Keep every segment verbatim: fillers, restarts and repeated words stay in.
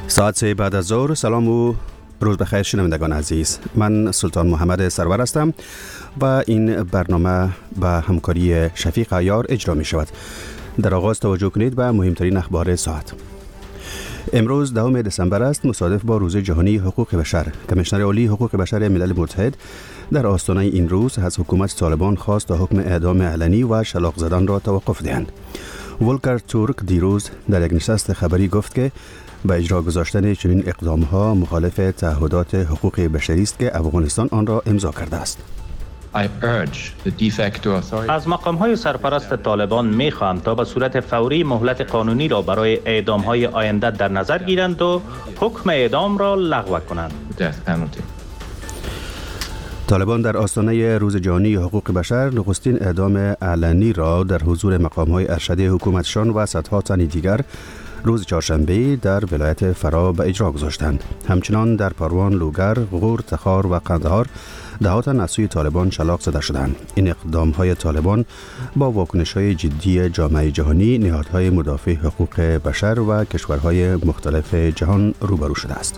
ساعت سه بعد از ظهر. سلام و روز بخیر شنوندگان عزیز. من سلطان محمد سرور هستم و این برنامه به همکاری شفیق عیار اجرا می شود. در آغاز توجه کنید به مهمترین اخبار ساعت. امروز دهم دسامبر است، مصادف با روز جهانی حقوق بشر. کمیشنر عالی حقوق بشر ملل متحد در آستانه این روز از حکومت طالبان خواست تا حکم اعدام علنی و شلاق زدن را توقف دهند. ولکر تورک دیروز در یک نشست خبری گفت که با اجرا گذاشتن چنین اقدام‌ها مخالف تعهدات حقوق بشری است که افغانستان آن را امضا کرده است. I urge the de facto authority. از مقام‌های سرپرست طالبان می‌خواهم تا به صورت فوری مهلت قانونی را برای اعدام‌های آینده در نظر گیرند و حکم اعدام را لغو کنند. Death penalty. طالبان در آستانه روز جهانی حقوق بشر نخستین اعدام علنی را در حضور مقام‌های ارشد حکومتشان و صدها تن دیگر روز چهارشنبه در ولایت فرا به اجرا گذاشتند. همچنان در پروان، لوگر، غور، تخار و قندهار دهات تن از سوی طالبان شلاق زده شدند. این اقدام‌های طالبان با واکنش‌های جدی جامعه جهانی، نهادهای مدافع حقوق بشر و کشورهای مختلف جهان روبرو شده است.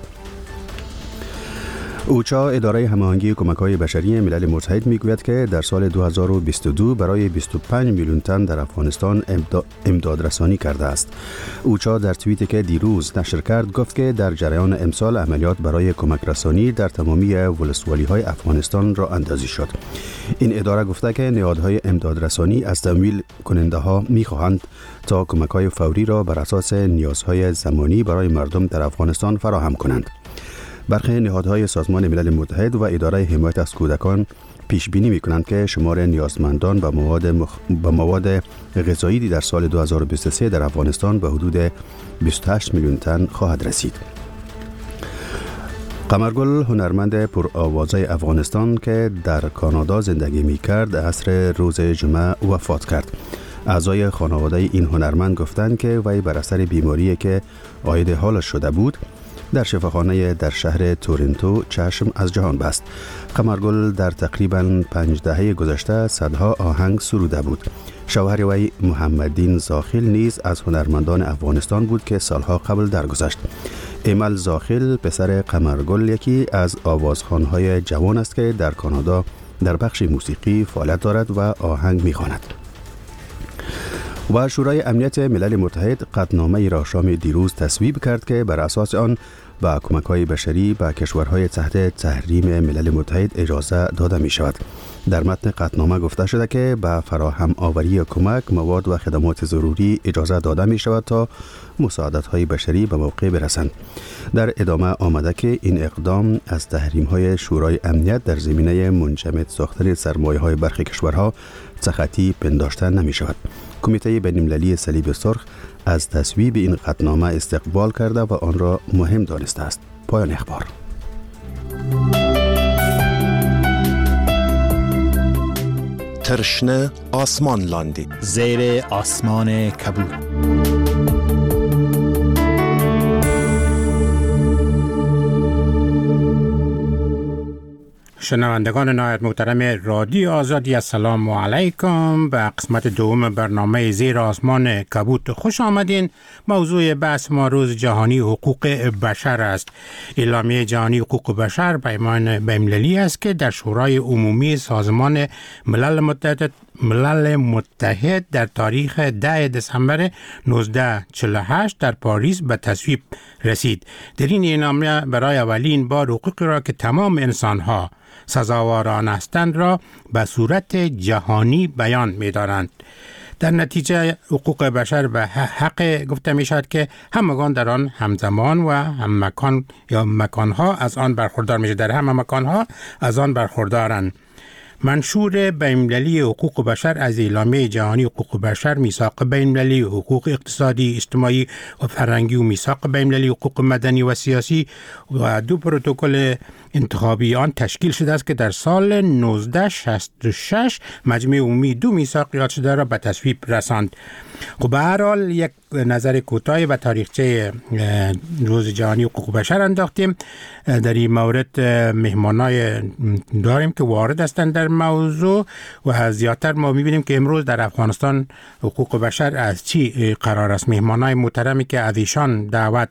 اوچا، اداره هماهنگی کمک‌های بشری ملل متحد، میگوید که در سال دو هزار و بیست و دو برای بیست و پنج میلیون تن در افغانستان امداد رسانی کرده است. اوچا در توییتی که دیروز نشر کرد گفت که در جریان امسال عملیات برای کمک رسانی در تمامی ولسوالی‌های افغانستان را اندازی شد. این اداره گفته که نهادهای امداد رسانی از تمویل کننده‌ها می‌خواهند تا کمک‌های فوری را بر اساس نیازهای زمانی برای مردم در افغانستان فراهم کنند. برخی نهادهای سازمان ملل متحد و اداره حمایت از کودکان پیش بینی می‌کنند که شمار نیازمندان به مواد مخ... به مواد غذایی در سال دو هزار و بیست و سه در افغانستان به حدود بیست و هشت میلیون تن خواهد رسید. قمرگل، هنرمند پرآوازه افغانستان که در کانادا زندگی می‌کرد، عصر روز جمعه وفات کرد. اعضای خانواده این هنرمند گفتند که وی بر اثر بیماری که عاید حالش شده بود در شفاخانه در شهر تورنتو چشم از جهان بست. قمرگل در تقریباً پنج دهه گذشته صدها آهنگ سروده بود. شوهر وی محمدین زاخیل نیز از هنرمندان افغانستان بود که سالها قبل درگذشت. ایمل زاخیل، پسر قمرگل، یکی از آوازخوان‌های جوان است که در کانادا در بخش موسیقی فعالیت دارد و آهنگ می‌خواند. و شورای امنیت ملل متحد قطعنامه‌ای را شام دیروز تصویب کرد که بر اساس آن با کمک‌های بشری به کشورهای تحت تحریم ملل متحد اجازه داده می شود. در متن قطعنامه گفته شده که به فراهم آوری کمک، مواد و خدمات ضروری اجازه داده می شود تا مساعدت‌های بشری به موقع برسند. در ادامه آمده که این اقدام از تحریم‌های شورای امنیت در زمینه منجمد ساختن سرمایه‌های برخی کشورها سختی پنداشته نمی شود. کمیته بین‌المللی صلیب سرخ از تصویب این قطعنامه استقبال کرده و آن را مهم دانسته است. پایان اخبار. ترشنه آسمان لاندی، زیر آسمان کبود. شنوندگان نهایت محترم رادیو آزادی، السلام علیکم. به قسمت دوم برنامه زیر آسمان کبود خوش آمدین. موضوع بحث ما روز جهانی حقوق بشر است. اعلامیه جهانی حقوق بشر پیمان بین‌المللی است که در شورای عمومی سازمان ملل متحد ملل متحد در تاریخ ده دسامبر نوزده چهل و هشت در پاریس به تصویب رسید. در این اعلامیه برای اولین بار حقوقی را که تمام انسان‌ها سزاواران هستند را به صورت جهانی بیان می‌دارند. در نتیجه حقوق بشر به حق گفته می شود که همگان در آن همزمان و هم مکان یا مکانها از آن برخوردار می شود. در همه مکانها از آن برخوردارند. منشور بین‌المللی حقوق بشر از اعلامیه جهانی حقوق بشر، میثاق بین‌المللی حقوق اقتصادی، اجتماعی و فرهنگی و میثاق بین‌المللی حقوق مدنی و سیاسی و دو پروتکل انتخابی آن تشکیل شده است که در سال نوزده شصت و شش مجمع عمومی دو میثاق یاد شده را به تصویب رساند. خب به هر حال یک نظر کوتاهی به تاریخچه روز جهانی حقوق بشر انداختیم. در این مورد مهمانای داریم که وارد هستند در موضوع و زیادتر ما می‌بینیم که امروز در افغانستان حقوق بشر از چی قرار است. مهمانای محترمی که از ایشان دعوت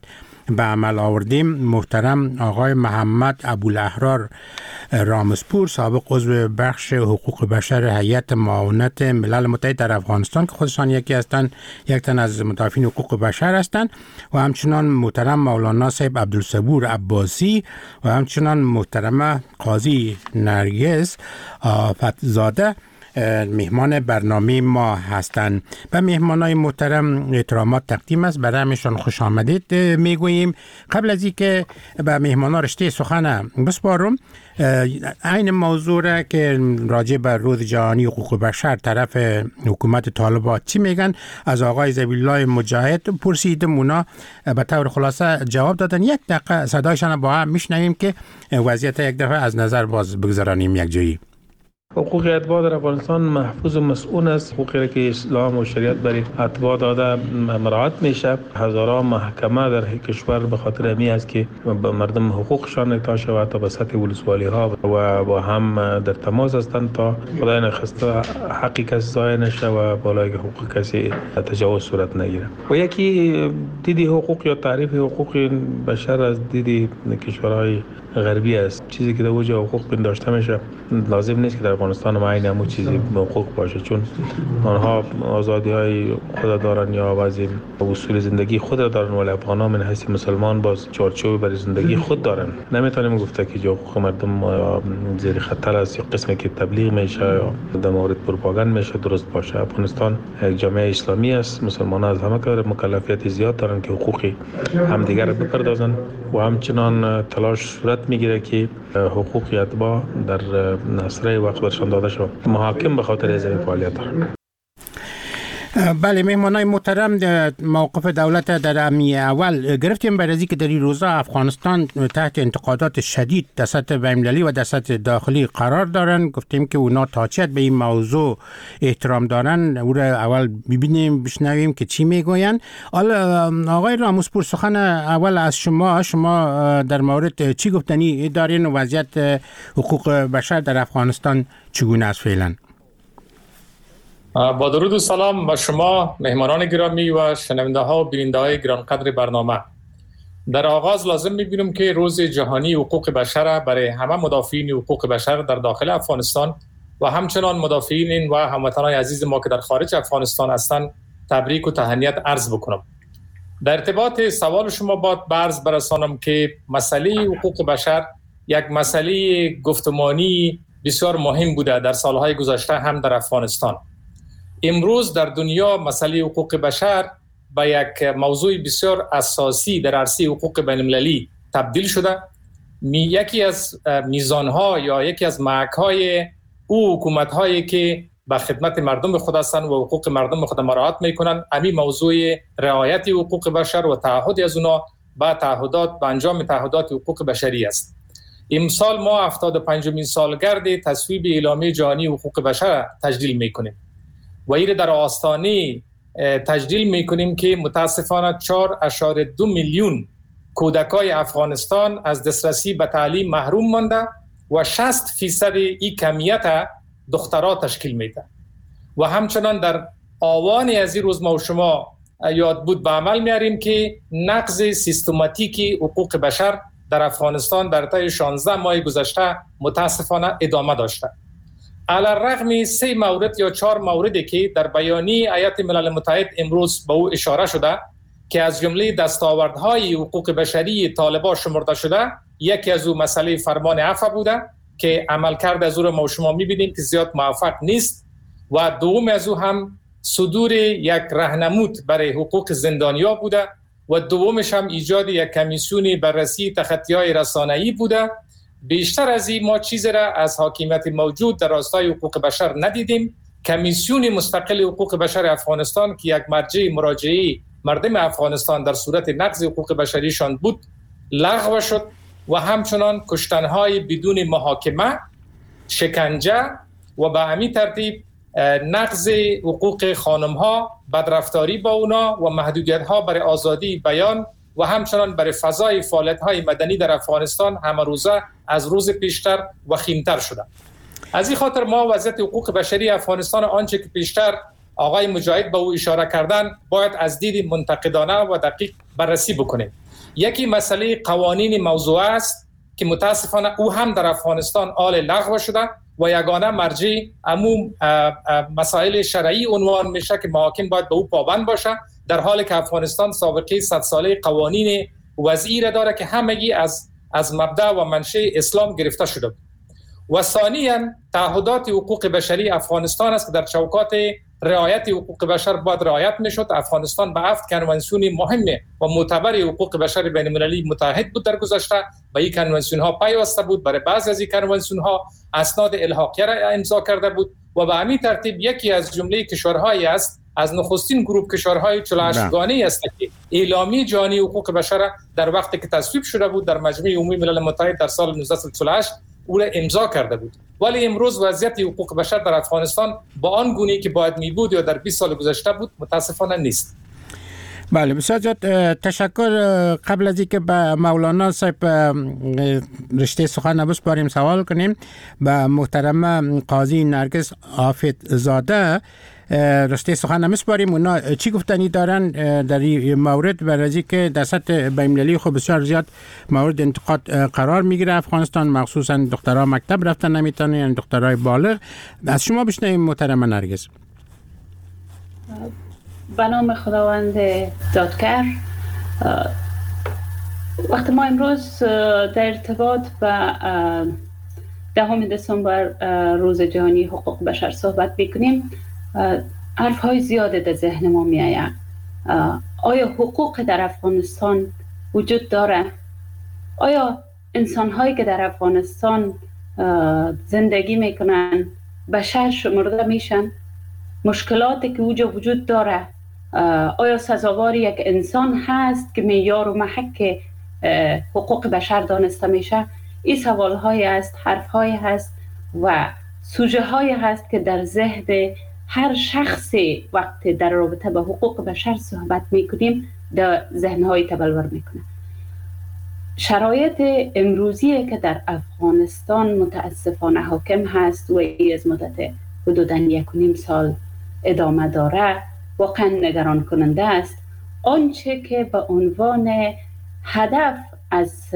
به عمل آوردیم. محترم آقای محمد ابوالاحرار رامسپور، سابق عضو بخش حقوق بشر هیئت معاونت ملل متحد در افغانستان که خودشان یکی هستند، یک تن از مدافعین حقوق بشر هستند، و همچنان محترم مولانا صاحب عبدالصبور عباسی و همچنان محترم قاضی نرگس آفتزاده مهمان برنامه ما هستند. و مهمانای محترم احترامات تقدیم است، برای همشان خوش آمدید میگوییم. قبل از اینکه به مهمانا رشته سخن بسپارم، این موضوع را که راجع به روز جهانی حقوق بشر طرف حکومت طالبان چی میگن، از آقای ذبیحالله مجاهد پرسیدم، اونا به طور خلاصه جواب دادن. یک دقیقه صدایشان با هم میشنویم که وضعیت یک دفعه از نظر باز بگذارانیم یک جایی. حقوق اتباع در افغانستان محفوظ و مسئول است. حقوقی که اسلام و شریعت برای اتباع داده مراعات میشه. هزاران محکمه در کشور به خاطر امی است که مردم حقوقشان اعطا شود تا به سطح ولسوالی ها و با هم در تماس هستند تا خدای نخواسته حقی کسی ضایع نشه و بالای حقوق کسی تجاوز صورت نگیره. و یکی دیدی حقوق یا تعریف حقوق بشر از دیدی کشورهای غربی است. چیزی که در وجه حقوق پنداشته میشه لازم نیست که در افغانستان ما عین همون چیزی حقوق باشه، چون آنها آزادی های خود دارن یا بعضی اصول زندگی خود دارن، ولی افغانان من حیث مسلمان باز چارچوب برای زندگی خود دارن. نمیتونیم گفته که حقوق مردم زیر خطر است یا قسمی که تبلیغ میشه یا در مورد پروپاگاند میشه درست باشه. افغانستان یک جامعه اسلامی است، مسلمانان از همه کار مکلفیت زیاد دارن که حقوقی همدیگر را بپردازن و همچنان تلاش صورت میگیره که حقوق اتباع در اسرع وقت برشان داده شد. محاکم به خاطر از این فعالیت دارند. بله مهمانای محترم، موقف دولت در امی اول گرفتیم برای اینکه در این روزا افغانستان تحت انتقادات شدید در سطح بین‌المللی و در سطح داخلی قرار دارن. گفتیم که اونا تا چقدر به این موضوع احترام دارن، او را اول ببینیم بشنویم که چی میگوین. حالا آقای رامسپور، سخن اول از شما، شما در مورد چی گفتنی دارین و وضعیت حقوق بشر در افغانستان چگونه است فعلا؟ با درود و سلام به شما مهمانان گرامی و شنونده ها و بیننده های گرانقدر برنامه. در آغاز لازم می‌بینم که روز جهانی حقوق بشر برای همه مدافعین حقوق بشر در داخل افغانستان و همچنان مدافعین و هموطنان عزیز ما که در خارج افغانستان هستند تبریک و تهنیت عرض بکنم. در ارتباط سوال شما باید برز برسانم که مسئله حقوق بشر یک مسئله گفتمانی بسیار مهم بوده در سالهای گذشته هم در افغانستان. امروز در دنیا مسئله حقوق بشر به یک موضوع بسیار اساسی در عرصه حقوق بین‌المللی تبدیل شده. می یکی از میزانها یا یکی از محک‌های او حکومت‌هایی که به خدمت مردم خود هستند و حقوق مردم خود مراعات می‌کنند، همین موضوع رعایت حقوق بشر و تعهد از اونا به تعهدات به انجام تعهدات حقوق بشری است. امسال ما هفتاد و پنجمین سالگرد تصویب اعلامیه جهانی حقوق بشر تجلیل می‌کنیم و این در آستانه تجلیل میکنیم که متاسفانه چهار اشاره دو میلیون کودکای افغانستان از دسترسی به تعلیم محروم مانده و شصت فیصد این کمیت دخترها تشکیل میده. و همچنان در آوان از این روز ما و شما یاد بود به عمل میاریم که نقض سیستماتیک حقوق بشر در افغانستان در طی شانزده ماه گذشته متاسفانه ادامه داشته. علی الرغم سه مورد یا چهار موردی که در بیانیه هیئت ملل متحد امروز به او اشاره شده که از جمله دستاوردهای حقوق بشری طالبان شمرده شده، یکی از او مسئله فرمان عفو بوده که عملکرد از او را ما شما می‌بینیم که زیاد موفق نیست، و دوم از او هم صدور یک راهنمود برای حقوق زندانیا بوده و دومش هم ایجاد یک کمیسیون بررسی تخطی‌های رسانه‌ای بوده. بیشتر از این ما چیزی را از حاکمیت موجود در راستای حقوق بشر ندیدیم. کمیسیون مستقل حقوق بشر افغانستان که یک مرجع مراجعه مردم افغانستان در صورت نقض حقوق بشریشان بود لغو شد و همچنان کشتنهای بدون محاکمه، شکنجه و به همین ترتیب نقض حقوق خانم‌ها، بدرفتاری با اونا و محدودیت‌ها برای آزادی بیان و همچنان برای فضای فعالیت‌های مدنی در افغانستان همه روزه از روز پیشتر وخیم‌تر شده. از این خاطر ما وضعیت حقوق بشری افغانستان آنچه که پیشتر آقای مجاهد به او اشاره کردن باید از دید منتقدانه و دقیق بررسی بکنیم. یکی مسئله قوانین موضوع است که متاسفانه او هم در افغانستان آل لغو شده و یگانه مرجع عموم مسائل شرعی عنوان میشه که محاکم باید به او پابند باشه، در حالی که افغانستان سابقه صد ساله قوانین وضعی را داره که همگی از از مبدا و منشأ اسلام گرفته شده. و ثانیاً تعهدات حقوق بشری افغانستان است که در چوکات رعایت حقوق بشر باید رعایت میشد. افغانستان به هفت کنوانسیون مهم و معتبر حقوق بشر بین المللی متحد بود در گذشته، به این کنوانسیون ها پیوسته بود، برای بعضی از این کنوانسیون ها اسناد الحاقیه را امضا کرده بود و به همین ترتیب یکی از جمله کشورهایی است از نخستین گروه کشورهای چهل و هشت گانه‌ای است که اعلامیه جهانی حقوق بشر در وقتی که تصویب شده بود در مجمع عمومی ملل متحد در سال نوزده چهل و هشت او را امضا کرده بود. ولی امروز وضعیت حقوق بشر در افغانستان با آن گونه‌ای که باید می بود یا در بیست سال گذشته بود متاسفانه نیست. بله بسیار زیاد تشکر. قبل از اینکه به مولانا صاحب رشته سخن بسپاریم سوال کنیم، به محترم قاضی نرگس عافیت زاده رشته سخن نمیسپاریم. اونا چی گفتنی دارن در این مورد؟ برای که در سطح بین‌المللی خب بسیار زیاد مورد انتقاد قرار میگیره افغانستان، مخصوصا دخترها مکتب رفتن نمیتونن، یعنی دخترای بالغ. از شما بشنویم محترم نرگس. به نام خداوند دادگر، وقتی ما امروز در ارتباط به دهم دسامبر روز جهانی حقوق بشر صحبت بکنیم، حرف های زیاده در ذهن ما می آید. آیا حقوق در افغانستان وجود داره؟ آیا انسان هایی که در افغانستان زندگی میکنن بشر شمرده میشن؟ مشکلاتی که اوجا وجود داره آیا سزاوار یک انسان هست که معیار و محک حقوق بشر دانسته میشه؟ این سوال های است، حرف های هست و سوژه های هست که در ذهن هر شخصی وقتی در رابطه با حقوق بشر صحبت میکنیم در ذهن های تبلور میکنه. شرایط امروزی که در افغانستان متاسفانه حاکم هست و ای از مدت حدوداً یک و نیم سال ادامه داره واقعا نگران کننده است. آنچه که به عنوان هدف از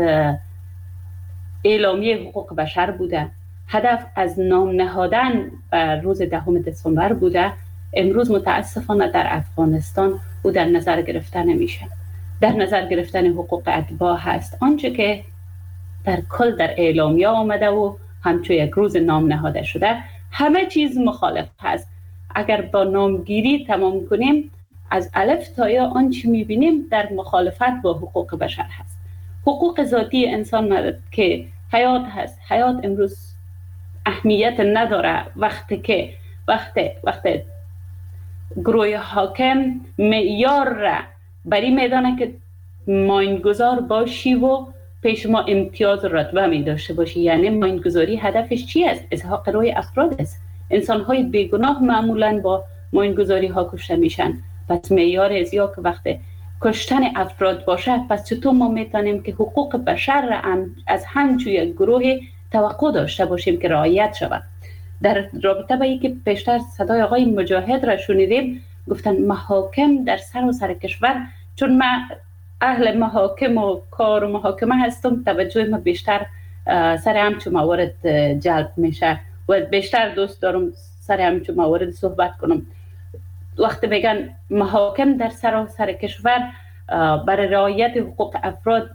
اعلامیه حقوق بشر بوده، هدف از نام نهادن روز دهم دسامبر بوده، امروز متاسفانه در افغانستان او در نظر گرفته نمیشه. در نظر گرفتن حقوق اتباع هست. آنچه که در کل در اعلامیه آمده و همچون یک روز نام نهاده شده، همه چیز مخالف هست. اگر با نامگیری تمام کنیم، از الف تا یا آنچه میبینیم در مخالفت با حقوق بشر هست. حقوق ذاتی انسان که حیات هست، حیات امروز اهمیت نداره وقتی که وقتی وقتی گروه حاکم معیار را بری میدانه که ماینگذار باشی و پیش ما امتیاز رتبه می داشته باشی. یعنی ماینگذاری هدفش چی است؟ ازحاق روی افراد است. انسان های بیگناه معمولا با ماینگذاری ها کشته میشن. پس معیار ازیا که وقتی کشتن افراد باشه، پس چطور ما میتونیم که حقوق بشر را هم از همچون یک گروه توقع داشته باشیم که رعایت شود؟ در رابطه با اینکه پیشتر صدای آقای مجاهد را شنیدیم، گفتن محاکم در سراسر کشور، چون من اهل محاکم و کار و محاکمه هستم، توجه ما بیشتر سر همچون موارد جلب میشه و بیشتر دوست دارم سر همچون موارد صحبت کنم. وقتی بگن محاکم در سراسر کشور برای رعایت حقوق افراد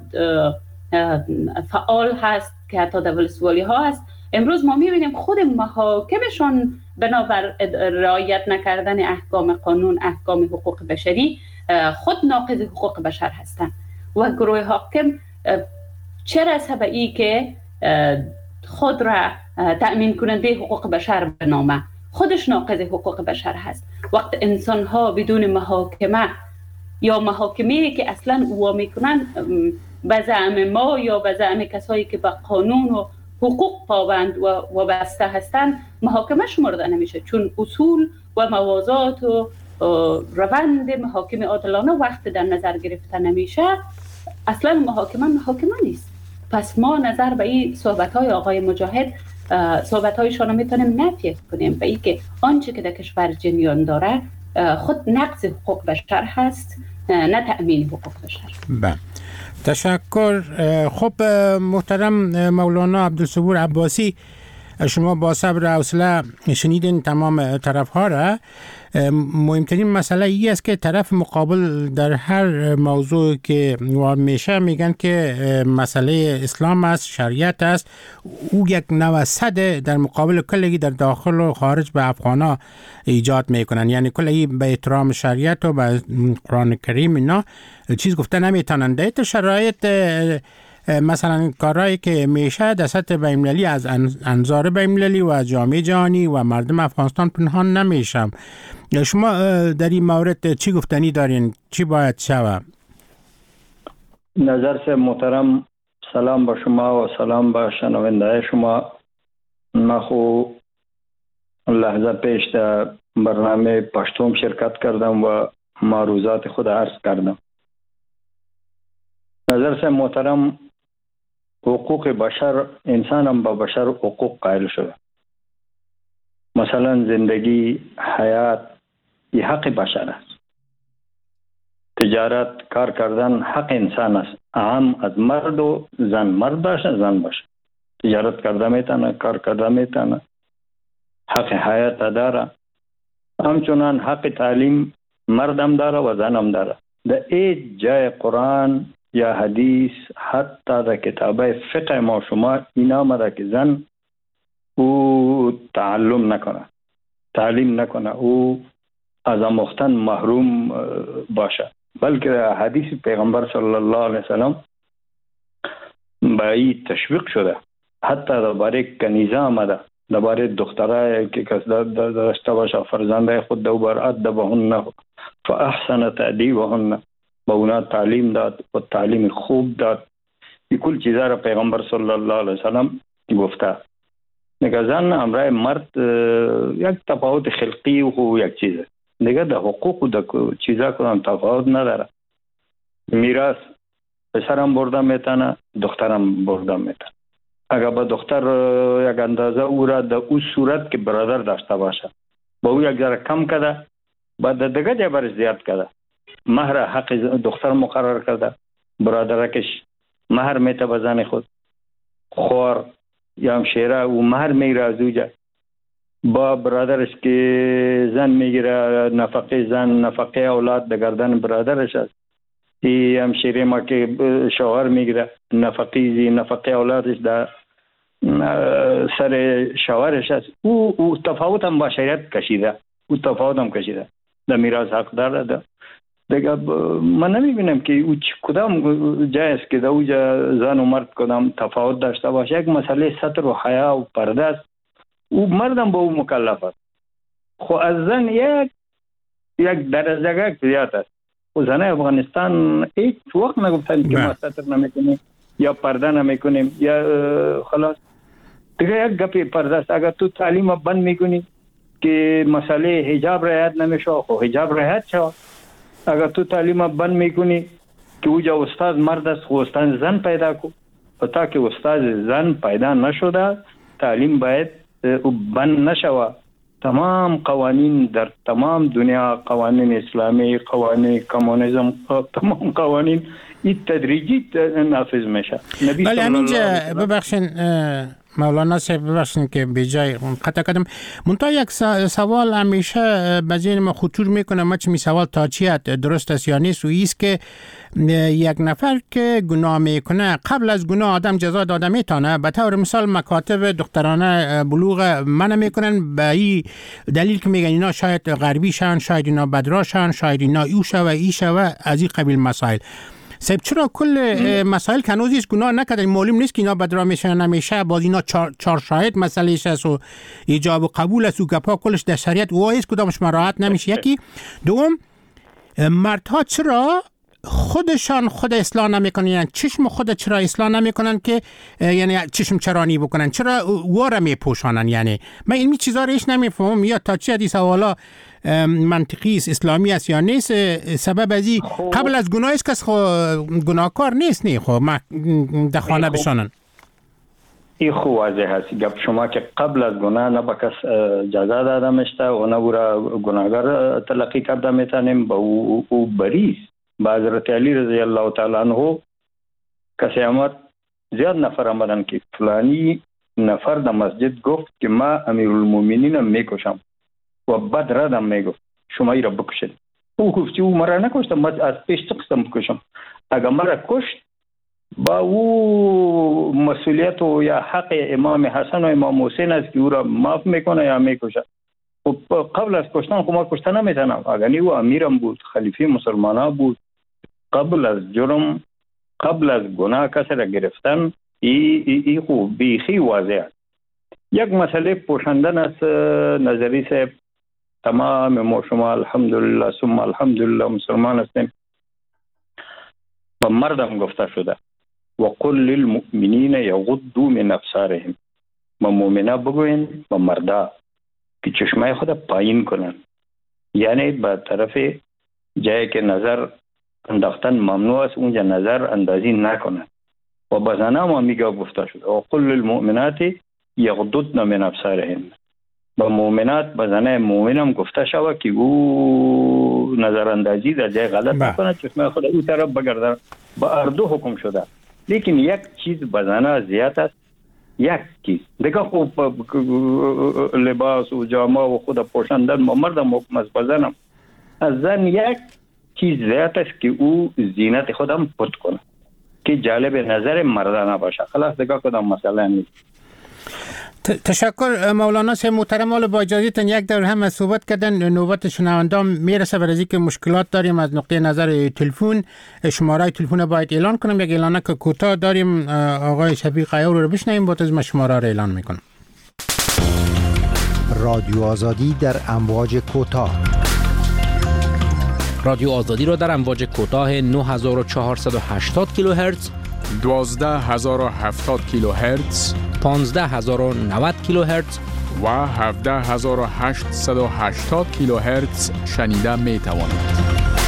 فعال هست که حتی در ولسوالی ها هست، امروز ما میبینیم خود محاکمشان بنابر رعایت نکردن احکام قانون، احکام حقوق بشری، خود ناقض حقوق بشر هستند. و گروه حاکم چه رسه به ای که خود را تأمین کننده حقوق بشر بنامه، خودش ناقض حقوق بشر هست. وقت انسان ها بدون محاکمه یا محاکمه‌ای که اصلا او میکنن به زعم ما یا به زعم کسایی که به قانون و حقوق پابند و وابسته هستند، محاکمه شمرده نمیشه، چون اصول و موازات و روند محاکم عادلانه وقت در نظر گرفته نمیشه، اصلا محاکمه محاکمه نیست. پس ما نظر به این صحبت‌های آقای مجاهد، صحبت‌هایشان میتونیم نفی کنیم به این که آنچه که در کشور جریان داره خود نقض حقوق بشر هست، نه تأمین حقوق بشر. بله تشکر. خب محترم مولانا عبدالصبور عباسی، شما با صبر و حوصله شنیدین تمام طرف ها را. مهمترین مسئله ای است که طرف مقابل در هر موضوع که میشه میگن که مسئله اسلام است، شریعت است، او یک نوسط در مقابل کلی در داخل و خارج به افغانا ایجاد میکنن، یعنی کلی به احترام شریعت و به قرآن کریم اینا چیز گفته نمیتونن. در شرایط مثلا کارهایی که میشه در سطح بین‌المللی از انظار بین‌المللی و از جامعه جهانی و مردم افغانستان پنهان نمیشم. شما در این مورد چی گفتنی دارین؟ چی باید شود؟ نظر سے محترم، سلام با شما و سلام با شنونده شما. من خو لحظه پیش در برنامه پشتوم شرکت کردم و معروضات خود عرض کردم. نظر سے محترم، حقوق بشر، انسان هم با بشر حقوق قائل شده. مثلا زندگی، حیات، یہ حق بشر است. تجارت، کار کردن حق انسان است. عام از مرد و زن، مرد باشه زن باشه، تجارت کرده میتونه، کار کرده میتونه، حق حیات داره. همچنان حق تعلیم مرد هم داره و زن هم داره. در این جای قرآن یا حدیث، حتی در کتابه فقه ما شما این آمده که زن او تعلم نکنه، تعلیم نکنه، او از آموختن محروم باشه. بلکه حدیث پیغمبر صلی الله علیه وسلم به این تشویق شده. حتی درباره کنیزه آمده، درباره دخترای که کس داشته باشه فرزنده خود دو بر ادبهن فاحسن تأدیبهن، با اونا تعلیم داد و تعلیم خوب داد. این کل چیزا را پیغمبر صلی الله علیه وسلم گفته. نگه زن امرای مرد یک تفاوت خلقی و یک چیزه دیگه، در حقوق و در چیزا کدام تفاوت نداره. میراث پسرم برده میتونه، دخترم برده میتونه. اگر با دختر یک اندازه او را در او صورت که برادر داشته باشه، با او یک ذره کم کده، بعد دیگه جای برش زیاد کده. مهر حق دختر مقرر کرده، برادرکش مهر میته به زن خود، خوار یا همشیره او مهر میگیره از اوجه. با برادرش که زن میگیره نفقه زن، نفقه اولاد در گردن برادرش است. ای همشیره ما که شوهر میگیره نفقه زی، نفقه اولادش در سر شوهرش است. او, او تفاوت هم با شریعت کشیده، او تفاوت هم کشیده. در میراث حق داره. دیگه من نمیبینم که او کدام جای است که در اوجا زن و مرد کدام تفاوت داشته باشه. یک مسئله ستر و حیا و پرده است. او مردم با او مکلف است. خو از زن یک یک درجه زیاد است. و زن افغانستان هیچ وقت نگفتن که ما ستر نمیکنیم یا پرده نمیکنیم یا خلاص. دیگه یک گپی پرده است. اگر تو تعلیم بند میکنی که مسئله حجاب رعایت نمیشه، خو حجاب رعایت شو. اگر تو تعلیم بند میکنی که اوجا استاد مرد است، خو استاد زن پیدا کو. و تا که استاد زن پیدا نشده تعلیم باید بند نشوه. تمام قوانین در تمام دنیا، قوانین اسلامی، قوانین کمونیسم، تمام قوانین این تدریجی نافذ میشه. ولی همینجا ببخشین مولانا صاحب، ببخشین که به جای قطع کردم، منتها یک سوال همیشه به ذهن ما خطور میکنه، ما چه می سوال تا چیت درست است یا نیست، و ایست که یک نفر که گناه میکنه قبل از گناه آدم جزا داده میتونه. به طور مثال مکاتب دخترانه بلوغ من میکنن به این دلیل که میگن اینا شاید غربی شن، شاید اینا بدرا شن، شاید اینا ایو شوه ای شوه، از این قبیل مسائل. سب چرا کل مسائل که هنوز هیچ گناه نکردن، معلوم نیست که اینا بدرا میشن نمیشه، باز اینا چار, چار شاهد مسئلهش است و ایجاب و قبول است و گپا کلش در شریعت و هیچ کدامش مراعات نمیشه. یکی دوم، مردها چرا خودشان خود اصلاح نمیکنن؟ یعنی چشم خود چرا اصلاح نمیکنن که یعنی چشم چرانی بکنن؟ چرا واره میپوشانن؟ یعنی من این چیزا رو هیچ نمیفهمم. یا تا چه حدی سوالا منطقی است، اسلامی است یا نیست. سبب ازی قبل از گناه است کس گناهکار نیست. نه خب ما در خانه بشانن. این خو واضح هست گپ شما که قبل از گناه نه به کس جزا داده میشته و نه او را گناهکار تلقی کرده میتونیم. با او, او بریست. با حضرت علی رضی الله تعالی عنه کسی آمد زیاد نفر آمدن که فلانی نفر در مسجد گفت که ما امیرالمومنین میکشم و بعد ردم میگفت شما ای را بکشید. او گفت او مرا نکشتم، من از پیش قسم بکشم. اگر مرا کشت با او مسئولیت و یا حق امام حسن و امام حسین است که او را معاف میکنه یا میکشه. قبل از کشتن خب ما کشتن نمیتونم. اگر او امیرم بود، خلیفه مسلمانان بود، قبل از جرم، قبل از گناه کسی را گرفتن، ای, ای, ای خوب بیخی واضح است. یک مسئله پوشندن است نظری صاحب. تمام ما شما الحمدلله ثم الحمدلله مسلمان هستیم. با مردم گفته شده و قل للمؤمنین یغضوا من ابصارهم. با مؤمنا بگوین با مردا که چشمای خود پایین کنن، یعنی به طرف جایی که نظر انداختن ممنوع است اونجا نظر اندازی نکنن. و با زنان هم میگه گفته شده و قل للمؤمنات یغضضن من ابصارهن. با مؤمنات با زنان مؤمن هم گفته شده که او نظر اندازی در جای غلط نکنه، چشمای خود او طرف بگردن. با اردو حکم شده. لیکن یک چیز با زنان زیاد است، یک چیز دیگه خوب لباس و جامه و خود پوشاندن ما مردم حکم است. با زنم از زن یک چیز زیاد است که او زینت خودم پت کنه که جالب نظر مردانه باشه. خلاص دیگه کدام مسئله نیست. تشکر مولانا صاحب محترم. حالا با اجازهتون یک دور هم صحبت کردن، نوبت شنوندام میرسه. برای اینکه مشکلات داریم از نقطه نظر تلفن، شماره تلفن باید اعلان کنم. یک اعلانه که کوتاه داریم. آقای شفیق عیار رو بشنویم، بعد از ما شماره رو اعلان میکنم. رادیو آزادی در امواج کوتاه. رادیو آزادی را در امواج کوتاه نه هزار و چهارصد و هشتاد کیلوهرتز، دوازده هزار و هفتاد کیلوهرتز، پانزده هزار و نود کیلوهرتز و هفده هزار و هشتصد و هشتاد کیلوهرتز شنیده می توانید.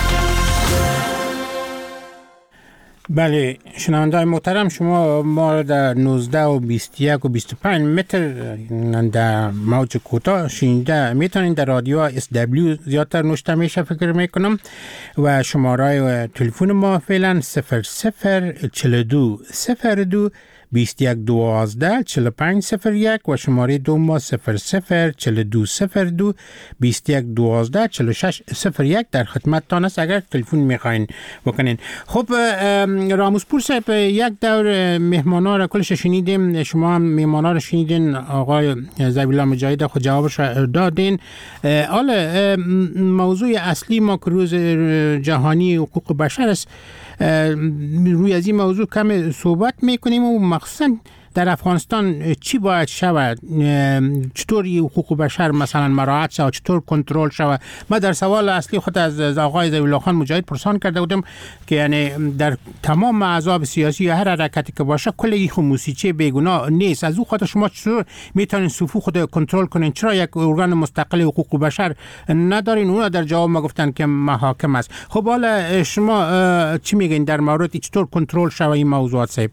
بله شنونده‌های محترم، شما ما در نوزده و بیست و یک و بیست و پنج متر در موج کوتاه شنیده میتونید. در رادیو اس دبلیو زیادتر نوشته میشه فکر میکنم. و شماره تلفن ما فعلا صفر صفر چهل و دو صفر دو بیست و یک دوازده چهل و پنج صفر یک و شماره دو ما صفر صفر چهل و دو صفر دو بیست و یک دوازده چهل و شش صفر یک در خدمتتان است اگر تلفن میخواین بکنین. خب راموزپور صاحب، یک دور مهمانا را کلش شنیدیم، شما هم مهمانا را شنیدین، آقای ذبیح الله مجاهد خود جوابش دادین. حالا موضوع اصلی ما که روز جهانی حقوق بشر است، روی از این موضوع کم صحبت میکنیم و مخصوصا در افغانستان چی باید شود، چطور حقوق بشر مثلا مراعات شود، چطور کنترل شود. ما در سوال اصلی خود از آقای ذبیح الله خان مجاهد پرسان کرده بودم که یعنی در تمام احزاب سیاسی یا هر حرکتی که باشه کل این موسیقی بیگناه نیست. از او خود شما چطور میتونین صفوف خود کنترل کنین؟ چرا یک ارگان مستقل حقوق بشر ندارین؟ اونا در جواب ما گفتن که محاکم است. خب حالا شما چی میگین در مورد چطور کنترل شود این موضوعات صاحب؟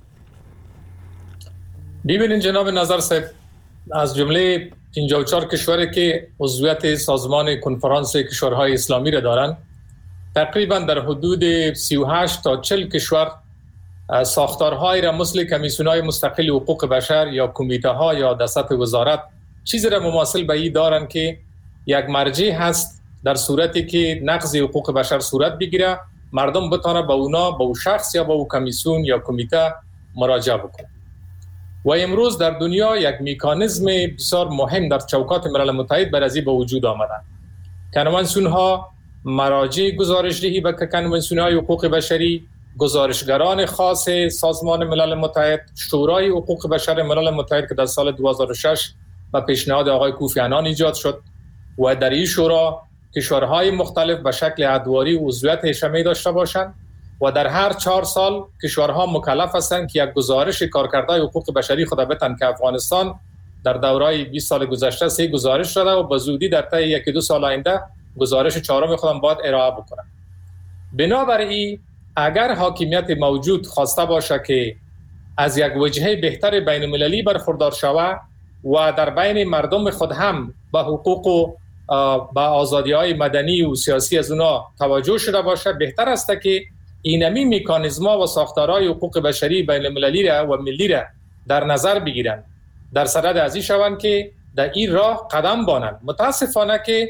ببینید جناب نظر صاحب، از جمله پنجاه و چهار کشوری که عضویت سازمان کنفرانس کشورهای اسلامی را دارند، تقریبا در حدود سی و هشت تا چهل کشور ساختارهای را مثل کمیسیون‌های مستقل حقوق بشر یا کمیته‌ها یا در سطح وزارت چیزی را مماثل به این دارند که یک مرجع هست در صورتی که نقض حقوق بشر صورت بگیره، مردم بتونه به اونا، به او شخص یا به او کمیسیون یا کمیته مراجعه بکنه. و امروز در دنیا یک مکانیزم بسیار مهم در چوکات ملل متحد برازی به وجود آمدن. کنوانسیون ها مراجع گزارشدهی به کنوانسیون های حقوق بشری، گزارشگران خاص سازمان ملل متحد، شورای حقوق بشر ملل متحد که در سال دو هزار و شش به پیشنهاد آقای کوفی عنان ایجاد شد و در این شورا کشورهای مختلف به شکل ادواری عضویت هشمی داشته باشند و در هر چهار سال کشورها مکلف هستند که یک گزارش کارکردهای حقوق بشری خود بتن که افغانستان در دورای بیست سال گذشته سه گزارش داده و به زودی در طی یک دو سال آینده گزارش چهارم خودم باید ارائه بکنن. بنابراین اگر حاکمیت موجود خواسته باشه که از یک وجهه بهتر بین المللی برخوردار شود و در بین مردم خود هم به حقوق و به آزادی‌های مدنی و سیاسی از اونا توجه شده باشه، بهتر است که اینمی مکانیزما و ساختارهای حقوق بشری بین المللی را و ملی را در نظر بگیرند، در صدد ازی شوند که در این راه قدم بانند. متاسفانه که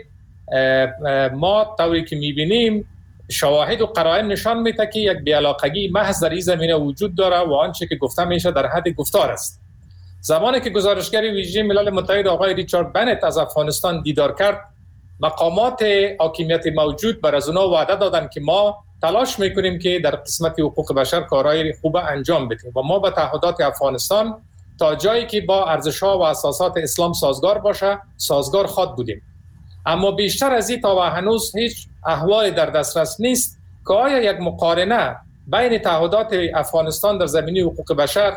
ما طوری که میبینیم شواهد و قرائن نشان میده که یک بی‌علاقگی محض در این زمینه وجود داره و آنچه که گفته میشه در حد گفتار است. زمانی که گزارشگر ویژه ملل متحد آقای ریچارد بنت از افغانستان دیدار کرد، مقامات حاکمیت موجود بر از اونا وعده دادن که ما تلاش میکنیم که در قسمت حقوق بشر کارهای خوب انجام بدیم و ما به تعهدات افغانستان تا جایی که با ارزش‌ها و اساسات اسلام سازگار باشه سازگار خواد بودیم. اما بیشتر از این تا و هنوز هیچ احوالی در دسترس نیست که آیا یک مقارنه بین تعهدات افغانستان در زمینه حقوق بشر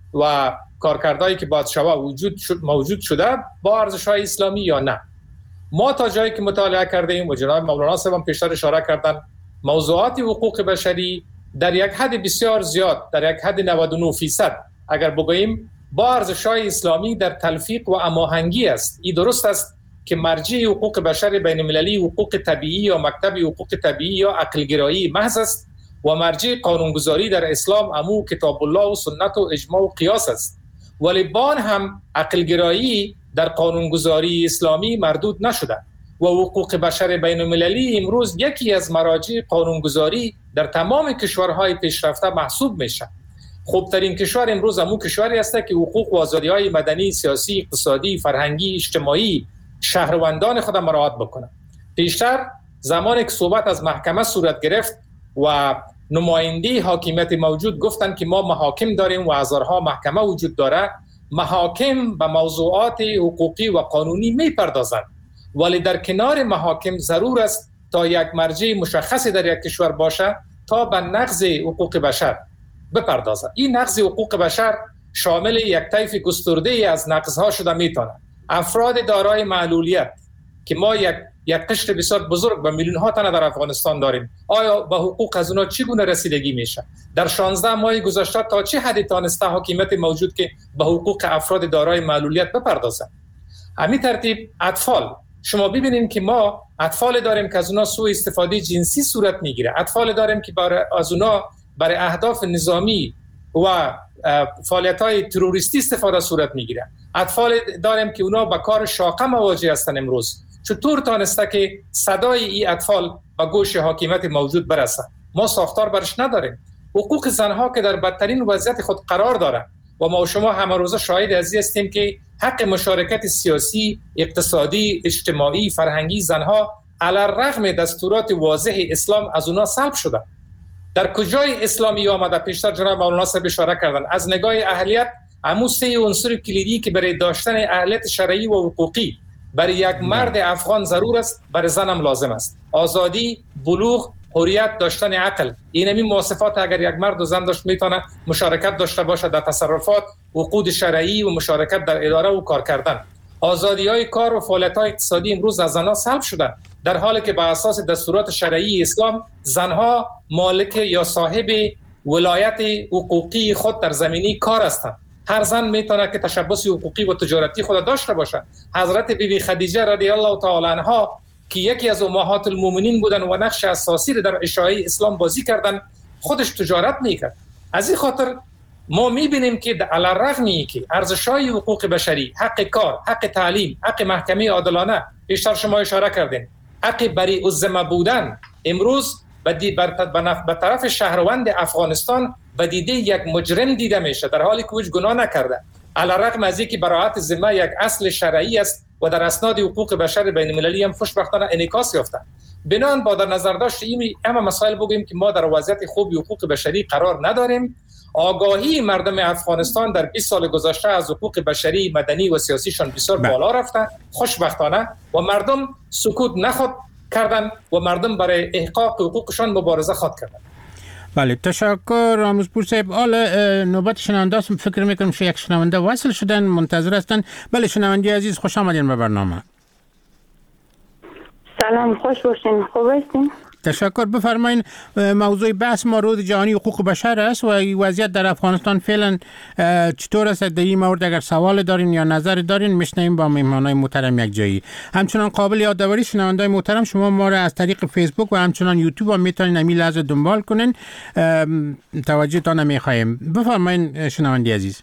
و کارکردهایی که باید شود وجود شد موجود شده با ارزش‌های اسلامی یا نه. ما تا جایی که مطالعه کردیم و جناب مولانا صاحب هم پیشتر اشاره کردن، موضوعات حقوق بشری در یک حد بسیار زیاد، در یک حد نود و نه درصد اگر بگوییم با ارزش‌های اسلامی در تلفیق و هماهنگی است. این درست است که مرجع حقوق بشر بین المللی حقوق طبیعی یا مکتب حقوق طبیعی یا عقلگرایی محض است و مرجع قانونگذاری در اسلام امو کتاب الله و سنت و اجماع و قیاس است. ولی بان هم عقلگرایی در قانونگذاری اسلامی مردود نشده و حقوق بشر بین المللی امروز یکی از مراجع قانونگذاری در تمام کشورهای پیشرفته محسوب میشه. خوبترین کشور امروز همون کشوری است که حقوق و آزادی‌های مدنی، سیاسی، اقتصادی، فرهنگی، اجتماعی شهروندان خود مراعات بکنه. پیشتر زمانی که صحبت از محکمه صورت گرفت و نماینده حاکمیت موجود گفتن که ما محاکم داریم و هزارها محکمه وجود داره، محاکم به موضوعات حقوقی و قانونی میپردازند، ولی در کنار محاکم ضرور است تا یک مرجع مشخصی در یک کشور باشه تا به نقض حقوق بشر بپردازد. این نقض حقوق بشر شامل یک طیف گسترده از نقضها شده میتونه. افراد دارای معلولیت که ما یک یک قشر بسیار بزرگ و میلیون ها تن در افغانستان داریم، آیا به حقوق از اونا چگونه رسیدگی میشه؟ در شانزده ماه گذشته تا چه حدی تانسته حاکمیت موجود که به حقوق افراد دارای معلولیت بپردازه؟ همین ترتیب اطفال، شما ببینید که ما اطفال داریم که از اونا سوء استفاده جنسی صورت میگیره، اطفال داریم که برای از اونا برای اهداف نظامی و فعالیت‌های تروریستی استفاده صورت میگیره، اطفال داریم که اونا با کار شاقه مواجه هستن. امروز چطور تانسته که صدای این اطفال به گوش حاکمیت موجود برسه؟ ما ساختار برش نداریم. حقوق زنها که در بدترین وضعیت خود قرار داره و ما و شما همه روزه شاهد از این هستیم که حق مشارکت سیاسی، اقتصادی، اجتماعی، فرهنگی زنها علی الرغم دستورات واضح اسلام از اونا سلب شده. در کجای اسلامی آمده؟ پیشتر جناب مولانا صاحب اشاره کردن از نگاه اهلیت همون سه عنصر کلیدی که برای داشتن اهلیت شرعی و حقوقی برای یک مرد افغان ضرور است، برای زنم لازم است: آزادی، بلوغ، حریت، داشتن عقل. این همین مواصفات اگر یک مرد و زن داشت میتونه مشارکت داشته باشه در تصرفات، عقود شرعی و مشارکت در اداره و کار کردن. آزادی‌های کار و فعالیت‌های اقتصادی امروز از زنها سلب شده، در حالی که بر اساس دستورات شرعی اسلام زنها مالک یا صاحب ولایت حقوقی خود در زمینه کار هستند. هر زن میتونه که تشبث حقوقی و تجارتی خود داشته باشه. حضرت بیبی خدیجه رضی الله تعالی عنها که یکی از امهات المؤمنین بودن و نقش اساسی در اشاعه اسلام بازی کردن، خودش تجارت میکرد. از این خاطر ما میبینیم که علی الرغم که ارزش‌های حقوق بشری، حق کار، حق تعلیم، حق محکمه عادلانه، بیشتر شما اشاره کردین، حق بری الذمه بودن، امروز به طرف شهروند افغانستان به دیده یک مجرم دیده میشه، در حالی که هیچ گناه نکرده. علی الرغم از اینکه براءت ذمه یک اصل شرعی است و در اسناد حقوق بشر بین المللی هم خوشبختانه انعکاس یافته. بنابراین با در نظر داشت این همه مسائل بگوییم که ما در وضعیت خوب حقوق بشری قرار نداریم. آگاهی مردم افغانستان در بیست سال گذشته از حقوق بشری، مدنی و سیاسیشان بسیار بالا رفته خوشبختانه، و مردم سکوت نخواد کردن و مردم برای احقاق حقوقشان مبارزه خواد کردن. بله، تشکر رامزپور صاحب. حالا نوبت شنونده است، فکر میکنم که یک شنونده وصل شدن، منتظر هستن. بله شنونده عزیز، خوش آمدین به برنامه. سلام، خوش باشین. خوب هستین؟ تشکر. بفرمایین موضوع بحث ما روز جهانی حقوق بشر است و وضعیت در افغانستان فعلا چطور است؟ در این مورد اگر سوال دارین یا نظر دارین میشنویم با مهمانای محترم یک جایی. همچنان قابل یادآوری شنوندای محترم شما ما را از طریق فیسبوک و همچنان یوتیوب هم میتونین همین لحظه دنبال کنین. توجهتان نمیخوایم. بفرمایین شنوندی عزیز.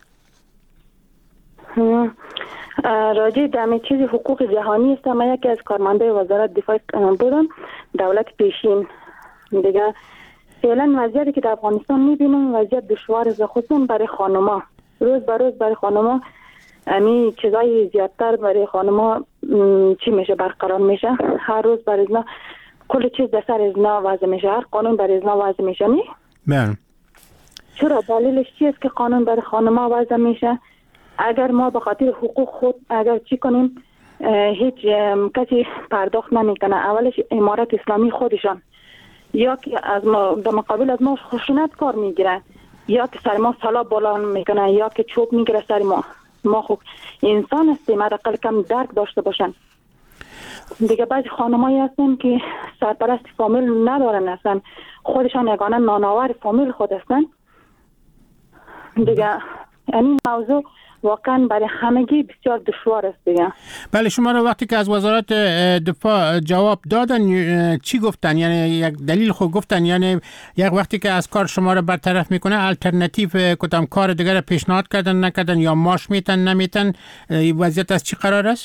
راجع به همین چیز حقوق جهانی است. من یکی از کارمندای وزارت دفاع بودم، دولت پیشین. دیگه فعلا وضعیتی که در افغانستان میبینیم وضعیت دشوار است، خصوصا برای خانما. روز به روز برای خانما همین چیزای زیادتر برای خانما چی میشه برقرار میشه. هر روز برای ازنا کل چیز در سر ازنا وضع میشه، هر قانون برای ازنا وضع میشه. نی؟ بله. چرا دلیلش چیست که قانون برای خانما وضع میشه؟ اگر ما به خاطر حقوق خود اگر چی کنیم هیچ کسی پرداخت نمیکنه. اولش امارت اسلامی خودشان یا که از ما در مقابل از ما خشونت کار میگیره، یا که سر ما سلا بلند میکنه، یا که چوب میگیره سر ما. ما خب انسان هستیم، حداقل کم درک داشته باشن. دیگه بعضی خانمایی هستن که سرپرست فامیل ندارن، هستن خودشان یگانه نانآور فامیل خود هستن. دیگه این موضوع واقعا برای همگی بسیار دشوار است دیگه. بله، شما را وقتی که از وزارت دفاع جواب دادن چی گفتن؟ یعنی یک دلیل خود گفتن؟ یعنی یک وقتی که از کار شما را برطرف میکنه الटरनेटिव کدام کار دیگر پیشنهاد کردن نکردن یا ماش میتن نمیتن؟ وضعیت از چی قرار است؟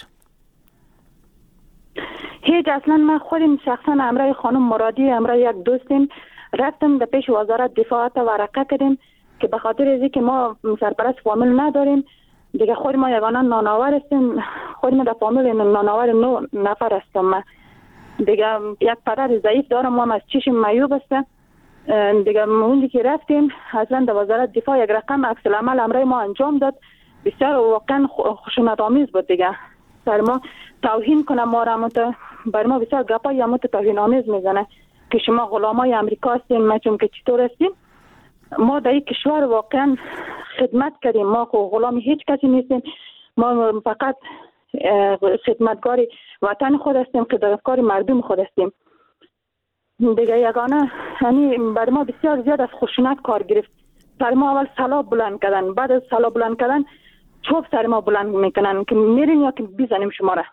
هیچ. اصلا من خودم شخصا امرای خانم مرادی امرای یک دوستیم رفتم در پیش وزارت دفاع تا ورقه کردیم که به خاطر از اینکه ما سرپرست فامیل نداریم دیگه، خود ما یگانه نانآور هستیم. خود ما در فامیل نانآور نو نفر هستم. من دیگه یک پدر ضعیف دارم، ما از چشم معیوب هستم دیگه. اونجا که رفتیم اصلا در وزارت دفاع یک رقم عکس العمل امرای ما انجام داد، بسیار واقعا خشونت آمیز بود دیگه. سر ما توهین کنه ما را مت بر ما بسیار گپای مت توهین آمیز میزنه که شما غلامای امریکا هستین. ما چون که چطور هستیم؟ ما در این کشور واقعا خدمت کردیم. ما خو غلام هیچ کسی نیستیم. ما فقط خدمتگار وطن خود هستیم، خدمتگار مردم خود هستیم دیگه. یگانه یعنی بر ما بسیار زیاد از خشونت کار گرفت. سر ما اول سلا بلند کردن، بعد از سلا بلند کردن چوب سر ما بلند میکنن که میرین یا که بیزنیم شما را.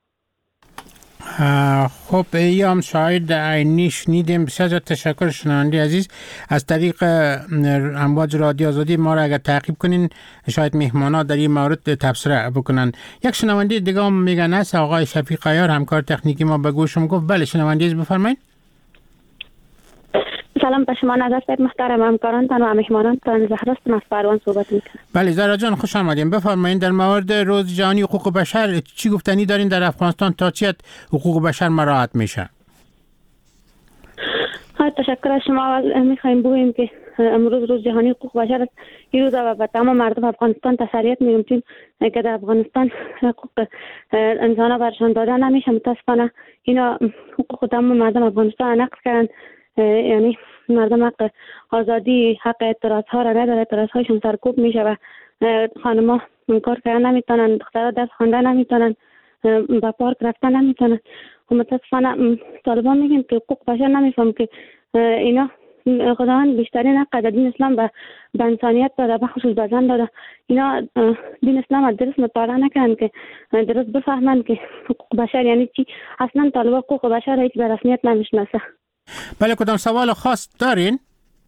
خب ایام شاید عینی شنیدیم. بسیار تشکر شنونده عزیز. از طریق امواج رادیو آزادی ما را اگر تعقیب کنین شاید مهمانا در این مورد تبصره بکنن. یک شنونده دیگه هم میگن است آقای شفیق عیار همکار تکنیکی ما به گوشم گفت. بله شنونده عزیز بفرمایید. سلام به شما نظر صاحب محترم، همکارانتان و مهمانانتان. زهراستم از پروان صحبت میکنم. بله زهرا جان خوش آمدین. بفرمایید در مورد روز جهانی حقوق بشر چی گفتنی دارین؟ در افغانستان تا چه حد حقوق بشر مراعات میشه؟ ها تشکر از شما. میخوایم بگوییم که امروز روز جهانی حقوق بشر است. این روز و به تمام مردم افغانستان تسلیت میگم چون که در افغانستان حقوق انسان برشان داده نمیشه. متاسفانه اینا حقوق تمام مردم افغانستان نقض کردن. یعنی مردم حق آزادی، حق اعتراض ها را نداره، اعتراض هایشون سرکوب میشه و خانما کار کردن نمیتونن، دخترها درس خواندن نمیتونن، به پارک رفتن نمیتونن. و متاسفانه طالبان میگن که حقوق بشر نمیفهم که اینا خداوند بیشترین حق در دین اسلام به انسانیت داده، به خصوص به زن داده. اینا دین اسلام درست مطالعه نکنن که درست بفهمن که حقوق بشر یعنی چی. اصلا طالبان حقوق بشر هیچ به رسمیت نمیشناسه. بله کدام سوال خاص دارین؟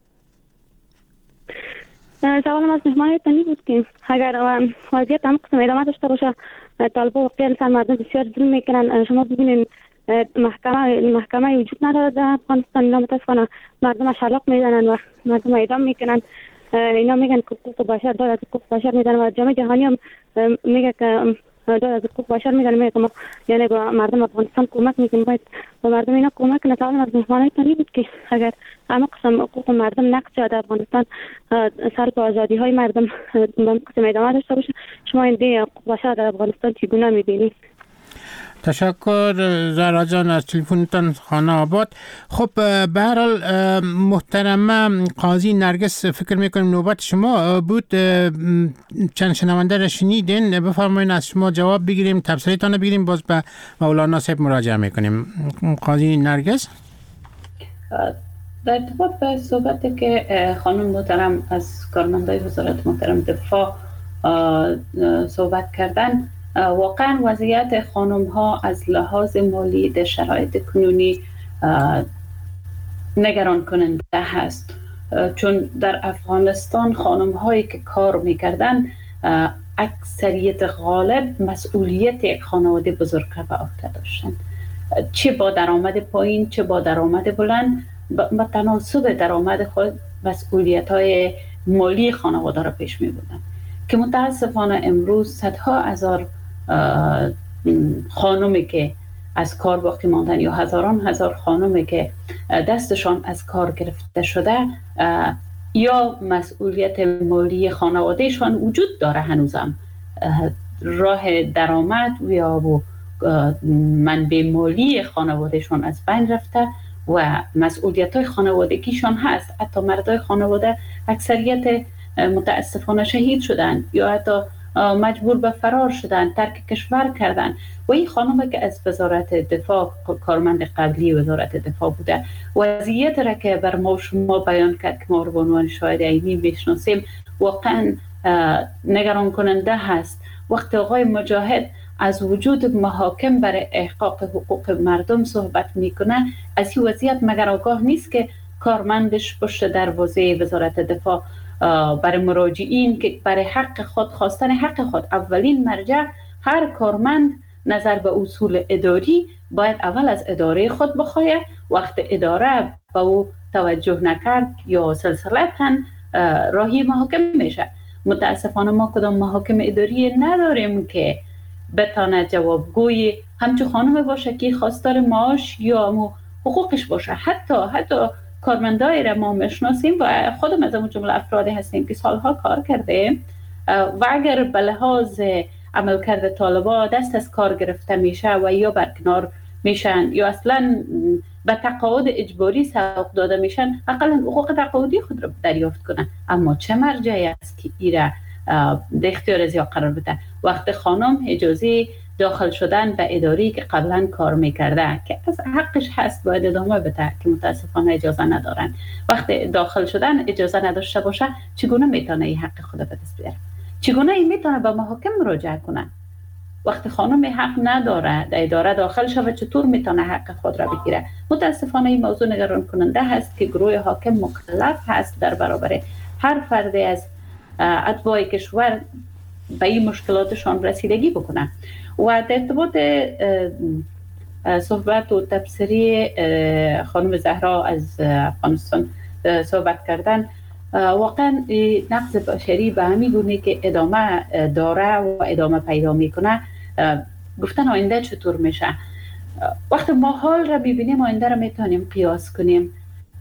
سوالم از مهمانیتانی بود که اگر وضعیت هم قسم ادامه داشته باشه طالبان واقعا سر مردم بسیار ظلم میکنن. شما ببینید محکمه محکمه وجود نداره در افغانستان. اینا متاسفانه مردم شلاق میزنن و مردم اعدام میکنن. اینا میگن که حقوق بشر داره، حقوق بشر میدن و جامعه جهانی هم میگه که داره از حقوق بشر میگن. میگه ما یعنی با مردم افغانستان کمک میکنیم، باید با مردم اینا کمک کنه. سوال از مهمانیتانی بود که اگر همه قسم حقوق مردم نقض شده افغانستان سر به آزادی های مردم به قسم ادامه داشته باشه، شما این دی حقوق بشر در افغانستان چگونه میبینید؟ تشکر زهرا جان از تلفنتان خانه آباد. خب به هر حال محترمه قاضی نرگس فکر میکنیم نوبت شما بود. چند شنونده را شنیدین، بفرمایید از شما جواب بگیریم، تبصره‌تان بگیریم، باز به مولانا صاحب مراجعه میکنیم. قاضی نرگس. در ارتباط به صحبتی که خانم محترم از کارمندای وزارت محترم دفاع صحبت کردن، واقعا وضعیت خانم ها از لحاظ مالی در شرایط کنونی نگران کننده هست، چون در افغانستان خانم هایی که کار میکردن اکثریت غالب مسئولیت یک خانواده بزرگ را به عهده داشتن، چه با درآمد پایین چه با درآمد بلند، با تناسب درآمد خود مسئولیت های مالی خانواده را پیش می بردن که متاسفانه امروز صدها هزار خانمی که از کار باقی ماندن یا هزاران هزار خانمی که دستشان از کار گرفته شده یا مسئولیت مالی خانوادهشان وجود داره، هنوزم راه درآمد یا منبع مالی خانوادهشان از بین رفته و مسئولیت های خانوادگیشان هست. حتی مردای خانواده اکثریت متاسفانه شهید شدن یا حتی مجبور به فرار شدن، ترک کشور کردن. و این خانم که از وزارت دفاع کارمند قبلی وزارت دفاع بوده، وضعیت را که بر ما شما بیان کرد که ما رو به عنوان شاهد عینی بشناسیم، واقعا نگران کننده هست. وقتی آقای مجاهد از وجود محاکم برای احقاق حقوق مردم صحبت میکنه، از این وضعیت مگر آگاه نیست که کارمندش پشت دروازه وزارت دفاع برای مراجعین که برای حق خود خواستن حق خود، اولین مرجع هر کارمند نظر به اصول اداری باید اول از اداره خود بخواهد. وقت اداره به او توجه نکرد یا سلسلتاً راهی محاکم میشه. متاسفانه ما کدام محاکم اداری نداریم که بتانه جوابگوی همچون خانم باشه که خواستار معاش یا حقوقش باشه. حتی حتی کارمندای را ما میشناسیم و خودم از اون جمله افرادی هستیم که سالها کار کرده و اگر به لحاظ عملکرد طالبا دست از کار گرفته میشه و یا برکنار میشن یا اصلا به تقاعد اجباری سوق داده میشن، اقلا حقوق تقاعدی خود را دریافت کنن. اما چه مرجعی است که ایره در اختیار از یا قرار بده؟ وقت خانم اجازه داخل شدن به اداری که قبلا کار میکرده که از حقش هست باید ادامه بده که متاسفانه اجازه ندارن، وقتی داخل شدن اجازه نداشته باشه، چگونه میتونه این حق خود به دست بیاره؟ چگونه این میتونه به محاکم مراجعه کنه؟ وقتی خانم حق نداره در اداره داخل شود، چطور میتونه حق خود را بگیره؟ متاسفانه این موضوع نگران کننده هست که گروه حاکم مکلف هست در برابر هر فرد از اتباع کشور به این مشکلاتشان رسیدگی بکنن. و در ارتباط صحبت و تبصری خانم زهرا از افغانستان صحبت کردن، واقعا نقض بشری به همین گونه که ادامه داره و ادامه پیدا میکنه، گفتن آینده چطور میشه؟ وقتی ما حال را ببینیم آینده را میتونیم قیاس کنیم.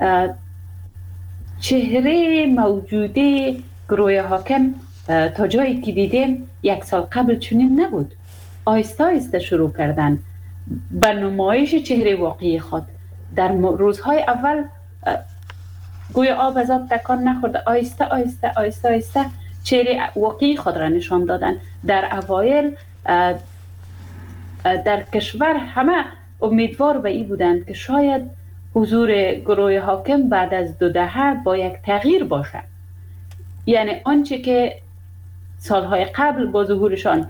چهره موجوده گروه حاکم تا جایی که دیدیم یک سال قبل چنین نبود. آهسته آهسته شروع کردن به نمایش چهره واقعی خود. در روزهای اول گویا آب از آب تکان نخورده، آهسته آهسته آهسته آهسته چهره واقعی خود را نشان دادن. در اوایل در کشور همه امیدوار به این بودند که شاید حضور گروه حاکم بعد از دو دهه با یک تغییر باشد، یعنی آنچه که سالهای قبل با ظهورشان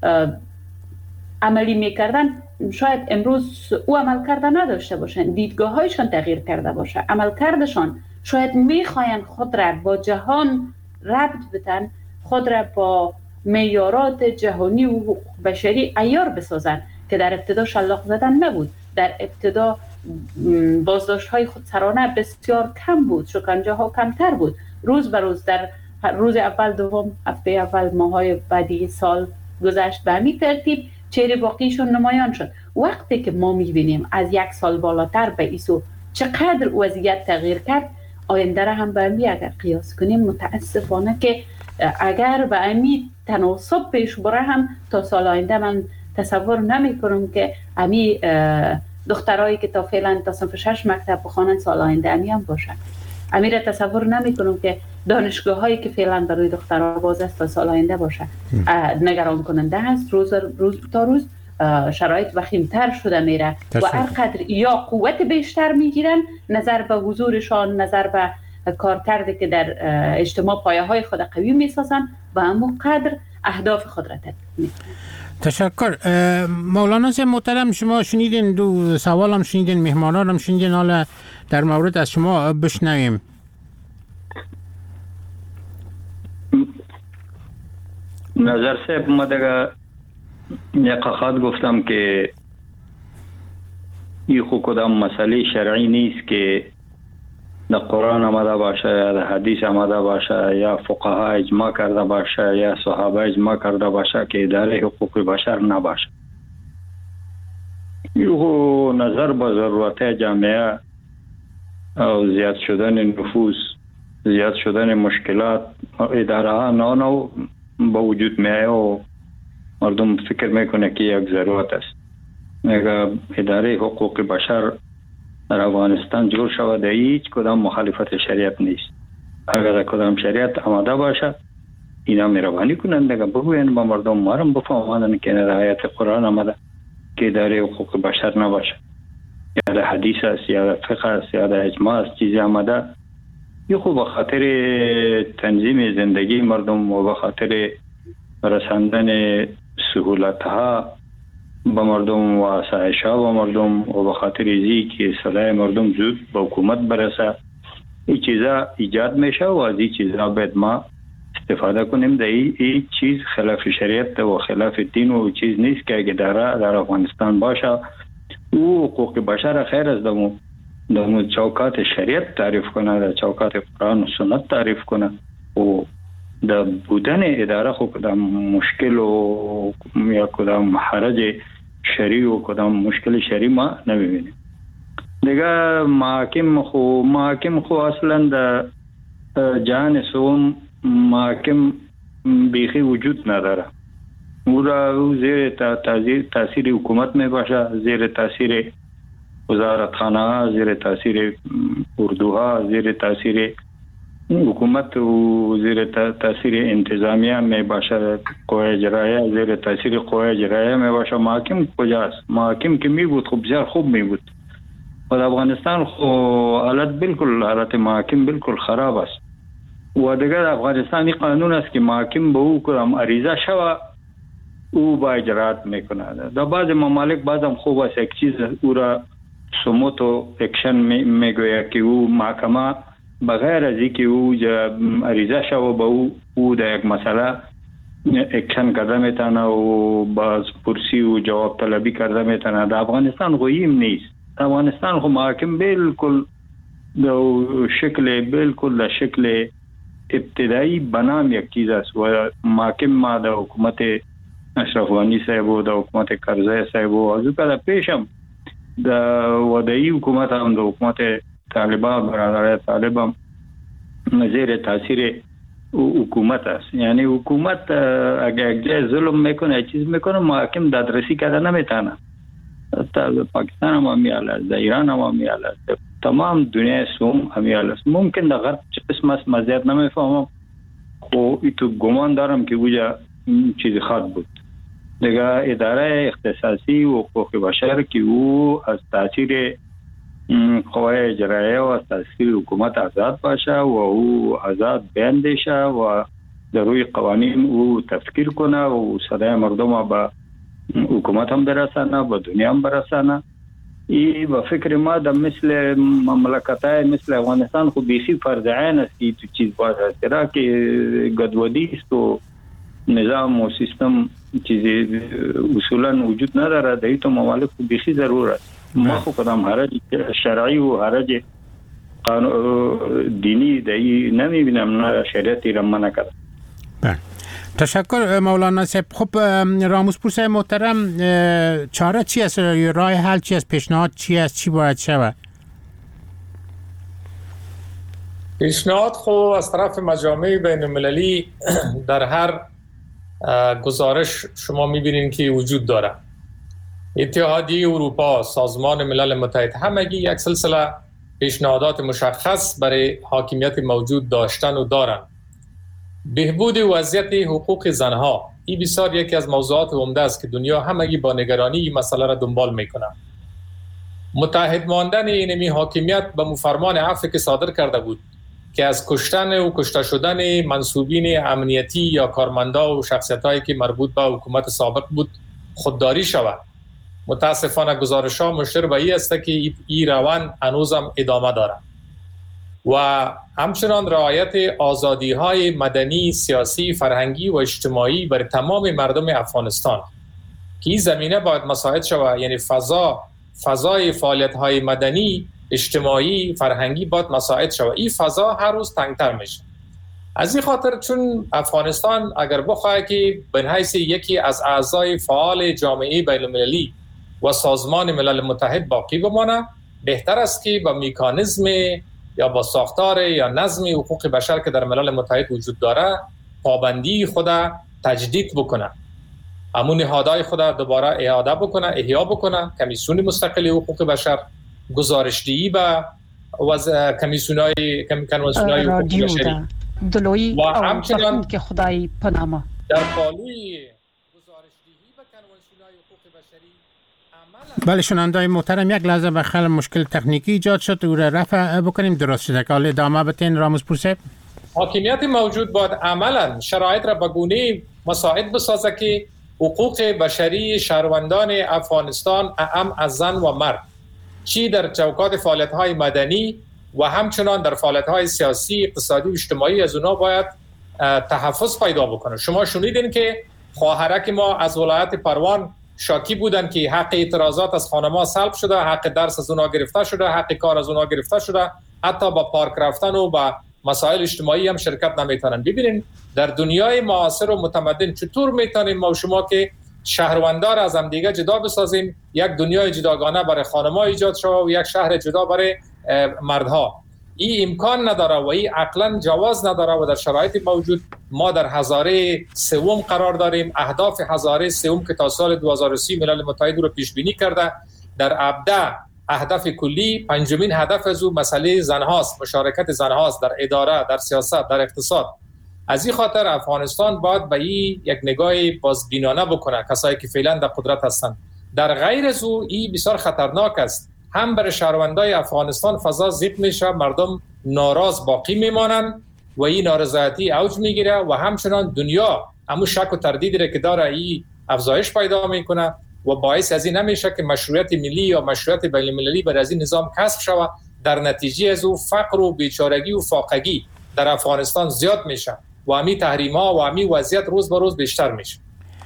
عملی میکردن شاید امروز او عمل کرده نداشته باشن، دیدگاه هایشان تغییر کرده باشه، عمل کردشان شاید میخواین خود را با جهان ربط بدن، خود را با معیارات جهانی و حقوق بشری عیار بسازن که در ابتدا شلاق زدن نبود. در ابتدا بازداشت های خودسرانه بسیار کم بود، شکنجه ها کمتر بود. روز به روز در روز اول دوم هفته اول ماهای بعدی سال گذشت به همین ترتیب چهره باقیشون نمایان شد. وقتی که ما میبینیم از یک سال بالاتر به ایسو چقدر وضعیت تغییر کرد، آینده را هم به امی اگر قیاس کنیم متاسفانه که اگر به امی تناسب پیش بره هم تا سال آینده من تصور نمی کنم که امی دخترایی که تا فعلا تا صنف شش مکتب بخوانند سال آینده امی هم باشن. امی را تصور نمی کنم که دانشگاه هایی که فعلا برای دخترها باز است تا سال آینده باشه. نگران کننده هست روز روز تا روز شرایط وخیمتر شده میره و هر قدر یا قوت بیشتر میگیرن نظر به حضورشان، نظر به کارکردی که در اجتماع پایه های خود قوی میسازن و همون قدر اهداف خود را تطبیق میکنن. تشکر. مولانا صاحب محترم، شما شنیدین، دو سوال هم شنیدین، مهمانان هم شنیدین، حالا در مورد از شما بشنویم. نظر صاحب ما دیگه یک خواهد گفتم که این خود کدام مسئله شرعی نیست که در قرآن آمده باشه یا در حدیث آمده باشه یا فقها اجماع کرده باشه یا صحابه اجماع کرده باشه که اداره حقوق بشر نباشه. یه نظر به ضرورت جامعه و زیاد شدن نفوس، زیاد شدن مشکلات اداره ها نانو با وجود میایه و مردم فکر میکنه که یک ضرورت است. اگر اداره حقوق بشر در افغانستان جور شود هیچ کدام مخالفت شریعت نیست. اگر کدام شریعت آماده باشه اینا مهربانی کنند دیگه بگوین با مردم مارم بفهمانند که در آیات قرآن آمده که اداره حقوق بشر نباشه یا در حدیث است یا در فقه است یا در اجماع است چیزی آمده. یه خوب بخاطر تنظیم زندگی مردم و بخاطر رساندن سهولت ها با مردم و آسایش ها با مردم و بخاطر ازی که صلاح مردم زود با حکومت برسه این چیزا ایجاد میشه و از این چیزا باید ما استفاده کنیم. در این چیز خلاف شریعت و خلاف دین و چیز نیست که اگه در در افغانستان باشه او حقوق بشر خیر از دمو دمو چوکات شریعت تعریف کنه، در چوکات قرآن و سنت تعریف کنه و در بودن اداره خو کدام مشکل و یا کدام حرج شرعی و کدام مشکل شرعی ما نمیبینیم. دیگه محاکم خو محاکم خو اصلا در جهان سوم محاکم بیخی وجود نداره. او را زیر تاثیر تاثیر حکومت می باشه، زیر تاثیر وزارت خانه، زیر تاثیر اردوها، زیر تاثیر حکومت و زیر تاثیر انتظامیه می باشه، قوه اجرایه زیر تاثیر قوه اجرایه می باشه. محاکم کجاست؟ محاکم که می بود خب بسیار خوب می بود. و افغانستان خو حالت بالکل حالت محاکم بالکل خراب است. و دیگر افغانستانی قانون است که محاکم به او کدام عریضه شوه او با اجرات میکنه. در بعض ممالک بعضم خوب است یک چیز او را سموت و اکشن میگوید که او محکمه بغیر از اینکه او عریضه شوه به او او در یک مسئله اکشن کرده میتونه و باز پرسی و جواب طلبی کرده میتونه. در افغانستان خویم نیست. در افغانستان خو محاکم بالکل در شکل بالکل در شکل ابتدایی بنام یک چیز است و محاکم ما در حکومت اشرف غنی صاحب و در حکومت کرزی صاحب و از او که پیشم در ودایی حکومت هم در حکومت طالبان برادرای طالب هم زیر تاثیر حکومت است. یعنی حکومت اگر یک جای ظلم میکنه چیز میکنه محاکم دادرسی کرده نمیتونه. در پاکستان هم همیال است، در ایران هم همیال است، تمام دنیای سوم همیال است. ممکن در غرب چه قسم است مزیت نمیفهمم خو ایتو گمان دارم که اوجا چیزی خواد بود. دیگه اداره اختصاصی و حقوق بشر که او از تاثیر قوه اجرایه و از تاثیر حکومت آزاد باشه و او آزاد بیان دیشه و در روی قوانین او تفکر کنه و صدای مردم به حکومت هم برسانه، به دنیا هم برسانه. ای با فکر ما در مثل مملکتای مثل افغانستان خود بیخی فرض عین است که تو چیز باید است را که گدودی است و نظام و سیستم چیزی اصولا وجود نداره. در این تو ممالک خود بیخی ضرور است. ما خود کدام حرج شرعی و حرج دینی در این نمیبینم، نه شریعتی را منع کرد. بله تشکر مولانا صاحب. خب راموزپور صاحب محترم، چاره چی است؟ راه حل چی است؟ پیشنهاد چی است؟ چی باید شود؟ پیشنهاد خو از طرف مجامع بین المللی در هر گزارش شما میبینین که وجود داره. اتحادیه اروپا، سازمان ملل متحد، همگی یک سلسله پیشنهادات مشخص برای حاکمیت موجود داشتن و دارن. بهبود وضعیت حقوق زنها این بسیار یکی از موضوعات عمده است که دنیا همگی با نگرانی این مسئله را دنبال میکنه. متحد ماندن اینمی حاکمیت به فرمان عفو که صادر کرده بود که از کشتن و کشته شدن منصوبین امنیتی یا کارمندا و شخصیتایی که مربوط به حکومت سابق بود خودداری شود. متاسفانه گزارش‌ها مشیر به این است که این روند هنوزم ادامه دارد و همچنان رعایت آزادی‌های مدنی، سیاسی، فرهنگی و اجتماعی بر تمام مردم افغانستان که این زمینه باید مساعد شود. یعنی فضا فضای فعالیت‌های مدنی، اجتماعی، فرهنگی باید مساعد شود. این فضا هر روز تنگتر میشه. از این خاطر چون افغانستان اگر بخواهد که به حیث یکی از اعضای فعال جامعه بین‌المللی و سازمان ملل متحد باقی بمانه، بهتر است که با مکانیزم یا با ساختار یا نظم حقوق بشر که در ملل متحد وجود داره پابندی خود تجدید بکنه، همون نهادهای خود دوباره اعاده بکنه، احیا بکنه، کمیسیون مستقل حقوق بشر، گزارشدهی به وضع کمیسیون‌های کنوانسیون‌های حقوق بشری دلوی و همچنان که خدای پنامه در پالوی گزارشدهی به کنوانسیون‌های حقوق بشری عمل. بله شنونده‌های محترم، یک لحظه بخل مشکل تکنیکی ایجاد شد، او را رفع بکنیم. درست شده که حال ادامه بتین راموز پرسیب. حاکمیت موجود باید عملا شرایط را به گونه مساعد بسازه که حقوق بشری شهروندان افغانستان اعم از زن و مرد چی در چوکات فعالیت‌های مدنی و همچنان در فعالیت‌های سیاسی، اقتصادی و اجتماعی از اونا باید تحفظ پیدا بکنه. شما شنیدین که خواهرک ما از ولایت پروان شاکی بودن که حق اعتراضات از خانم‌ها سلب شده، حق درس از اونا گرفته شده، حق کار از اونا گرفته شده، حتی با پارک رفتن و با مسائل اجتماعی هم شرکت نمیتونن. ببینین در دنیای معاصر و متمدن چطور میتونیم ما و شما که شهروندان از هم دیگه جدا بسازیم، یک دنیای جداگانه برای خانم‌ها ایجاد شود و یک شهر جدا برای مردها. این امکان نداره و این عقلاً جواز نداره و در شرایط موجود ما در هزاره سوم قرار داریم. اهداف هزاره سوم که تا سال دو هزار و سی ملل متحد رو پیش بینی کرده، در ابدا اهداف کلی پنجمین هدف از او مسئله زنهاست، مشارکت زنهاست در اداره، در سیاست، در اقتصاد. از این خاطر افغانستان باید به این یک نگاه بازبینانه بکنه، کسایی که فعلا در قدرت هستند. در غیر از او این بسیار خطرناک است، هم برای شهروندای افغانستان فضا ضیق میشه، مردم ناراض باقی میمانند و این نارضایتی اوج میگیره و همچنان دنیا همون شک و تردیدی که داره این افزایش پیدا میکنه و باعث از این نمیشه که مشروعیت ملی یا مشروعیت بین‌المللی بر از این نظام کسب شود. در نتیجه از او فقر و بیچارگی و فاقگی در افغانستان زیاد میشه و همین تحریم‌ها و همین وضعیت روز به روز بیشتر میشه.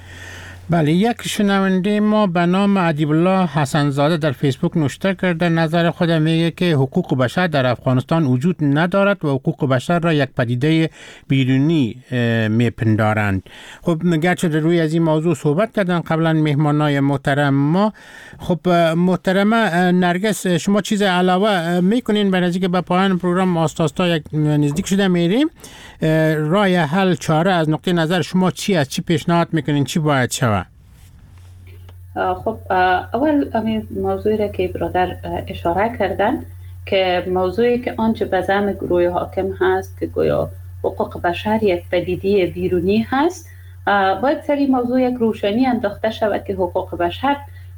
بله، یک شنونده ما به نام ادیب الله حسن زاده در فیسبوک نوشته کرده، نظر خود میگه که حقوق بشر در افغانستان وجود ندارد و حقوق بشر را یک پدیده بیرونی میپندارند. خب گرچه روی از این موضوع صحبت کردن قبلا مهمانای محترم ما. خب محترمه نرگس، شما چیز علاوه میکنین برای اینکه به پایان پروگرام آستاستا یک نزدیک شده میریم؟ راه حل چاره از نقطه نظر شما چی است؟ چی پیشنهاد میکنین؟ چی باید شود؟ خب اول همین موضوعی را که برادر اشاره کردن که موضوعی که آنچه به زعم گروه حاکم هست که گویا حقوق بشر یک پدیده بیرونی هست، باید سری موضوع یک روشنی انداخته شود که حقوق بشر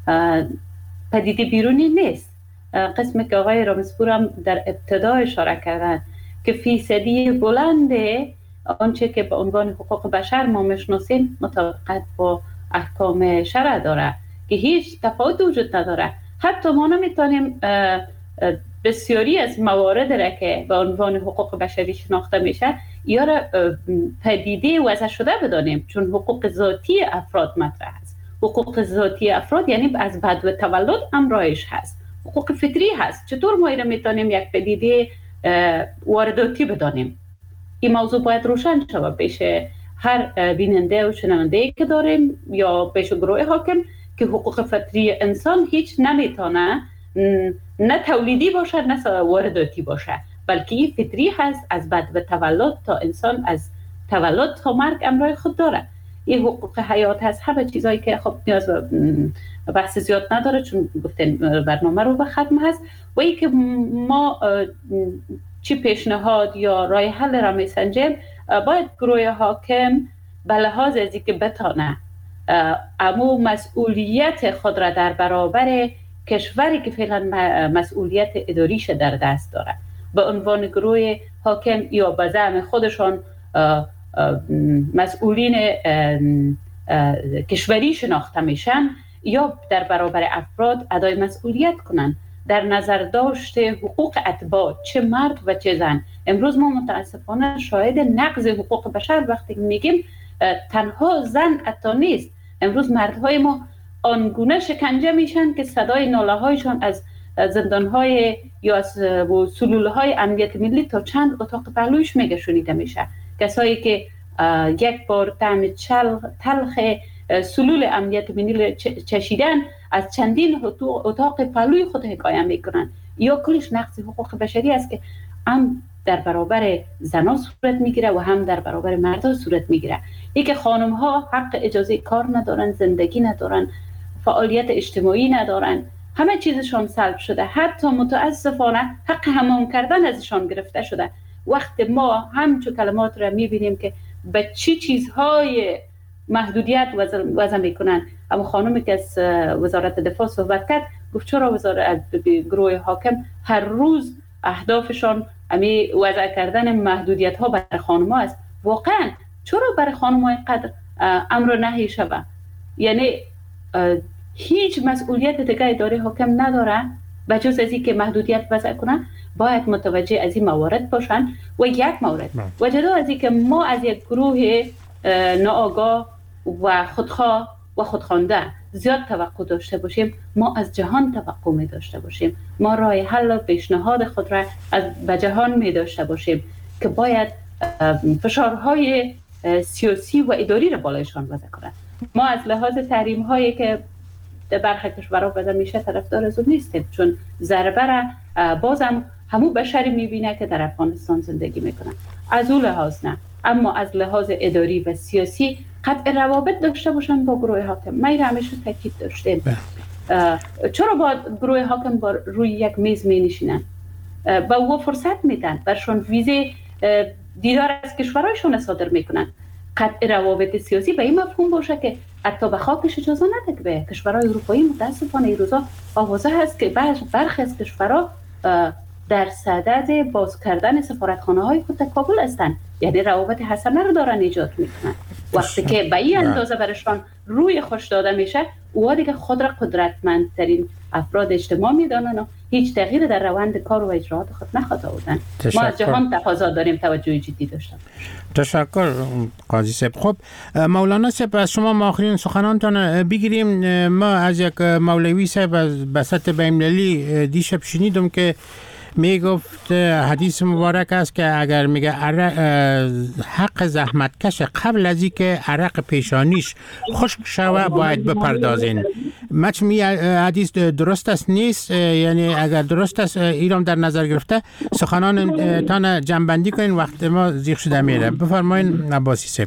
پدیده بیرونی نیست. قسمی که آقای رامزپور هم در ابتدا اشاره کردن که فیصدی بلند آنچه که به عنوان حقوق بشر ما میشناسیم مطابقت با احکام شرع داره که هیچ تفاوت وجود نداره. حتی ما نمیتونیم بسیاری از موارد را که به عنوان حقوق بشری شناخته میشه یا را پدیده وضع شده بدانیم، چون حقوق ذاتی افراد مطرح است. حقوق ذاتی افراد یعنی از بدو تولد امرایش هست، حقوق فطری هست. چطور ما را میتونیم یک پدیده وارداتی بدانیم؟ این موضوع باید روشن شود پیش هر بیننده و شنونده که داریم یا پیش گروه حاکم که حقوق فطری انسان هیچ نمیتونه نه تولیدی باشه نه وارداتی باشه، بلکه این فطری هست. از بد به تولد تا انسان از تولد تا مرگ امرای خود داره. این حقوق حیات هست، همه چیزایی که خب نیاز به بحث زیاد نداره چون گفتن برنامه رو به ختم هست. و ای که ما چی پیشنهاد یا راه حل را میسنجیم، باید گروه حاکم به لحاظ از اینکه بتانه امو مسئولیت خود را در برابر کشوری که فعلا مسئولیت اداریش در دست داره به عنوان گروه حاکم یا به زعم خودشان مسئولین کشوری شناخته میشن یا در برابر افراد ادای مسئولیت کنن در نظر داشت حقوق اتباع چه مرد و چه زن. امروز ما متاسفانه شاهد نقض حقوق بشر وقتی میگیم تنها زن حتی نیست. امروز مردهای ما آنگونه شکنجه میشن که صدای ناله هایشان از زندانهای یا از سلول های امنیت ملی تا چند اتاق پهلویش میگه شنیده میشه. کسایی که یک بار طعم تلخ سلول امنیت ملی چشیدن از چندین اتاق پهلوی خود حکایت میکنن. یا کلش نقض حقوق بشری است که هم در برابر زنان صورت میگیره و هم در برابر مردان صورت میگیره. ای که خانم ها حق اجازه کار ندارن، زندگی ندارن، فعالیت اجتماعی ندارن، همه چیزشان سلب شده. حتی متاسفانه حق حمام کردن ازشان گرفته شده. وقت ما همچون کلمات را میبینیم که به چی چیزهای محدودیت وضع میکنن. اما خانمی که از وزارت دفاع صحبت کرد گفت چرا وزارت گروه حاکم هر روز اهدافشان امی وضع کردن محدودیت ها برای خانم ها است. واقعا چرا برای خانم ها اینقدر امر نهی شود؟ یعنی هیچ مسئولیت دیگه اداره حاکم نداره بجز از این که محدودیت وضع کنن. باید متوجه از این موارد باشن. و یک مورد و جدا از این که ما از یک گروه ناآگاه و خودخواه و خودخوانده زیاد توقع داشته باشیم، ما از جهان توقع می داشته باشیم. ما راه حل و پیشنهاد خود را از به جهان می داشته باشیم که باید فشارهای سیاسی و اداری را بالایشان وضع کنند. ما از لحاظ تحریم هایی که در برخی کشورها وضع میشه طرفدار از اون نیستیم، چون ضربه را بازم همو بشری میبینه که در افغانستان زندگی میکنن. از اون لحاظ نه، اما از لحاظ اداری و سیاسی قطع روابط داشته باشن با گروه حاکم. ما این همیشه تاکید داشتیم. چرا با گروه حاکم با روی یک میز می نشینن؟ با او فرصت میدن، برشون ویزه دیدار از کشورهایشون صادر میکنن. قطع روابط سیاسی به این مفهوم باشه که حتی به خاکش اجازه نده به کشورهای اروپایی. متاسفانه این روزا آوازه هست که برخی از کشورها در صدد باز کردن سفارتخانه های خود در کابل هستند، یعنی روابط حسنه رو دارن ایجاد میکنن. وقتی که به این اندازه برشان روی خوش داده میشه، اوها دیگه خود را قدرتمندترین افراد اجتماع میدانن و هیچ تغییر در روند کار و اجراات خود نخواهد آوردن. ما از جهان تقاضا داریم توجه جدی داشته باشیم. تشکر قاضی صاحب. خب مولانا صاحب، از شما ما آخرین سخنانتان بگیریم. ما از یک مولوی صاحب از بسط بین‌المللی دیشب شنیدم که می گفت حدیث مبارک است که اگر میگه حق زحمتکش قبل از اینکه عرق پیشانیش خشک شوه باید بپردازین. مچ می حدیث درست است نیست؟ یعنی اگر درست است ایران در نظر گرفته سخنان تان جنبندی کنین، وقت ما زیغ شده میره. بفرمایین عباسی صاحب.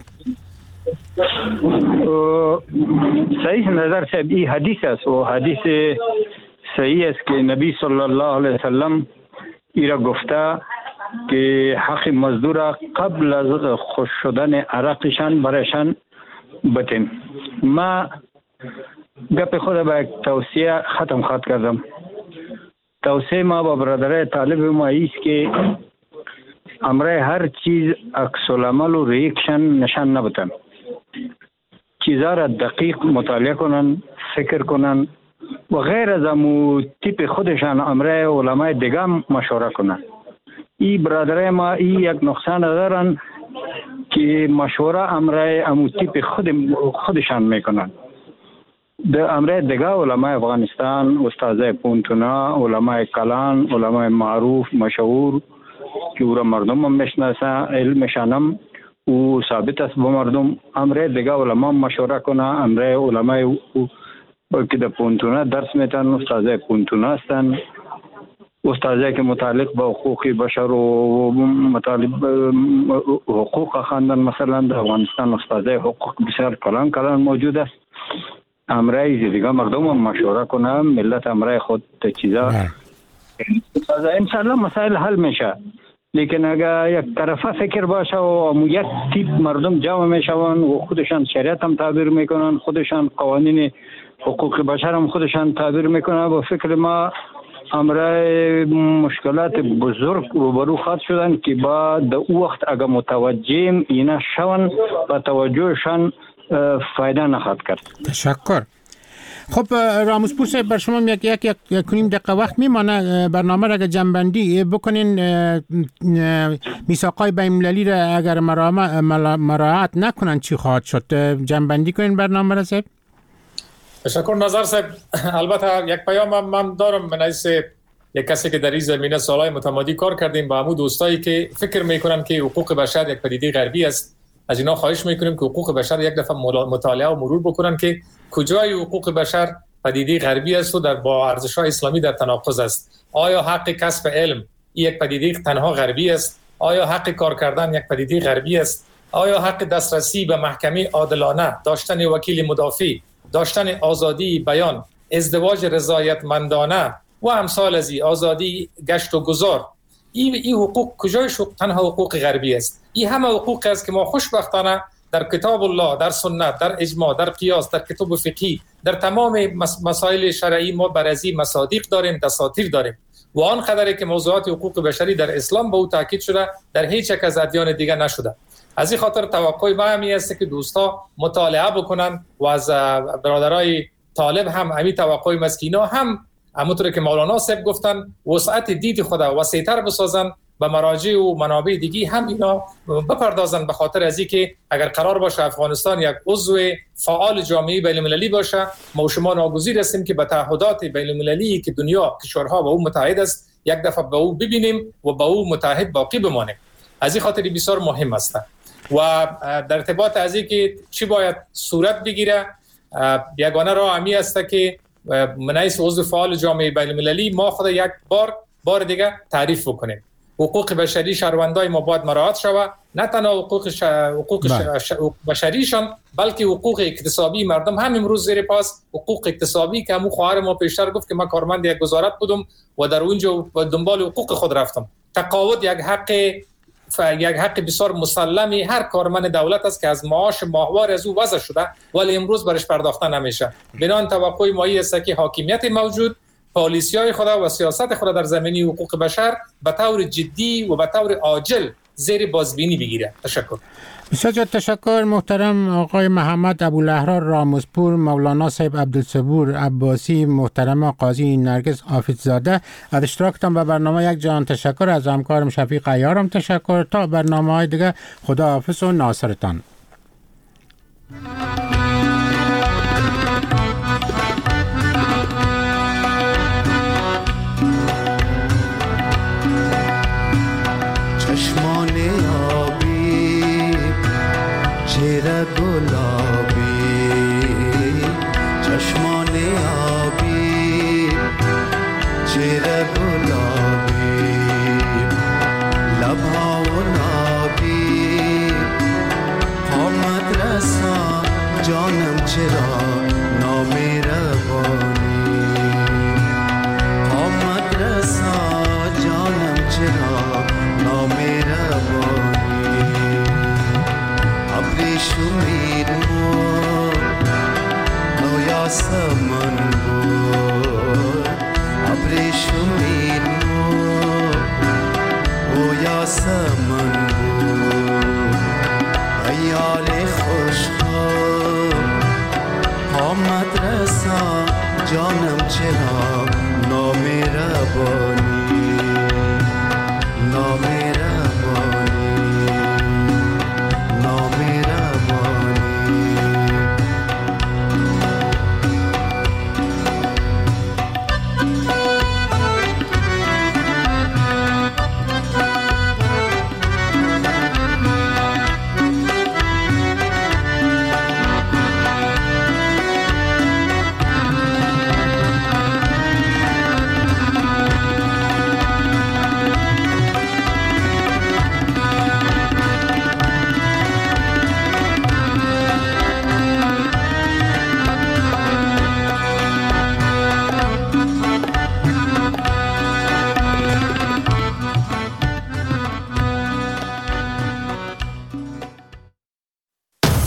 صحیح نظر صاحب این حدیث است و حدیث صحیح است که نبی صلی الله علیه وسلم ایرا گفته که حق مزدور قبل از خوش شدن عرقشان برایشان بتیم. ما گپ خود با یک توصیه ختم خواهد کردم. توصیه ما با برادرای طالب ما ایست که امره هر چیز عکس العمل و ریاکشن نشان نبتن. چیزا را دقیق مطالعه کنن، فکر کنن و غیر از امو تیپ خودشان امره علماء دیگه مشوره کنن. ای برادرای ما ای یک نقصان دارن که مشوره امره امو تیپ خود خودشان میکنن. در امره دیگه علماء افغانستان، استاد پونتونا، علماء کلان، علماء معروف مشهور که او را مردم هم میشناسن، علمشانم او ثابت است با مردم. امره دیگه علماء مشوره کنن. امره علماء که در پونتونا درس میتن، استاد پونتونا هستن، استادایی که متعلق با حقوق بشر و مطالب حقوق خواندن. مثلا در افغانستان استادای حقوق بسیار کلان کلان موجود است. امرای دیگه مردم هم مشوره کنه، ملت امرای خود چیزا ان شاء الله مسائل حل میشه. لیکن اگر یک طرفه فکر باشه و یک تیپ مردم جمع میشوند و خودشان شریعت هم تعبیر میکنن، خودشان قوانین حقوق بشر هم خودشان تعبیر میکنن، و فکر ما امرای مشکلات بزرگ روبرو خواهد شدن که با در او وقت اگر متوجه اینا شون و توجهشان فایده نخواهد کرد. تشکر. خب راموزپور صاحب، بر شما یک یک یک, یک کنیم دقیقه وقت میمانه. برنامه را اگر جنبندی بکنین، میثاق‌های بین‌المللی را اگر مراعات نکنن چی خواهد شد؟ جنبندی کنین برنامه را صاحب. تشکر نظر صاحب. البته یک پیام من دارم من از یک کسی که در این زمینه سالهای متمادی کار کردیم با همون دوستایی که فکر میکنن که حقوق بشر یک پدیده غربی است. از اینا خواهش میکنیم که حقوق بشر یک دفعه مطالعه و مرور بکنن که کجای حقوق بشر پدیده غربی است و در با ارزش‌های اسلامی در تناقض است. آیا حق کسب علم یک پدیده تنها غربی است؟ آیا حق کار کردن یک پدیده غربی است؟ آیا حق دسترسی به محکمه عادلانه، داشتن وکیل مدافع، داشتن آزادی بیان، ازدواج رضایتمندانه و امثال از این، آزادی گشت و گذار، این این حقوق کجایش تنها حقوق غربی است؟ این همه حقوق است که ما خوشبختانه در کتاب الله، در سنت، در اجماع، در قیاس، در کتب فقهی، در تمام مسائل شرعی ما بر از این مصادیق داریم، دساتیر داریم. و آنقدر که موضوعات حقوق بشری در اسلام به او تاکید شده در هیچ یک از ادیان دیگر نشده. از این خاطر توقع ما همی است که دوستا مطالعه بکنن و از برادرای طالب هم همین توقع ما است که اینا هم همونطور که مولانا صاحب گفتن وسعت دید خود وسیع‌تر بسازن، به مراجع و منابع دیگی هم اینا بپردازن، به خاطر از این که اگر قرار باشه افغانستان یک عضو فعال جامعه بین‌المللی باشه، ما شما ناگزیر هستیم که به تعهدات بین‌المللی که دنیا کشورها با او متحد است یک دفعه به او ببینیم و با او متحد باقی بمانیم. از این خاطر بسیار مهم است. و در ارتباط از این که چی باید صورت بگیره، یگانه راه همی است که من از عضو فعال جامعه بین‌المللی ما خود یک بار بار دیگه تعریف بکنیم. حقوق بشری شهروندای ما باید مراعات شود، نه تنها حقوق ش... حقوق ش... بشریشان بلکه حقوق اقتصادی مردم هم امروز زیر پاس. حقوق اقتصادی که همون خواهر ما پیشتر گفت که من کارمند یک وزارت بودم و در اونجا دنبال حقوق خود رفتم. تقاعد یک حق ف... یک حق بسیار مسلمی هر کارمند دولت است که از معاش ماهوار از او وضع شده ولی امروز برش پرداخته نمیشه. بنابراین توقع ما است که حاکمیت موجود، پالیسی‌های خود و سیاست خود در زمینه حقوق بشر به طور جدی و به طور عاجل زیر بازبینی بگیره. تشکر. بسیار تشکر محترم آقای محمد ابوالاحرار راموزپور، مولانا صاحب عبدالصبور عباسی، محترم قاضی نرگس حافظزاده از اشتراکتان به برنامه یک جهان تشکر. از همکارم شفیق عیارم تشکر. تا برنامه‌های دیگه خداحافظ و ناصرتان. गुलाबी चश्माने आबी चेहरा गुलाबी लबाओ नाबी हमत रसा जानम चरा नामे रवानी हमत रसा जानम चरा नामे रवानी अपनी शुमीर समन बोल अपने शुमीर ओ या समन बोल अयाले खुश हम मदरसा जानम चला नो मेरा बोल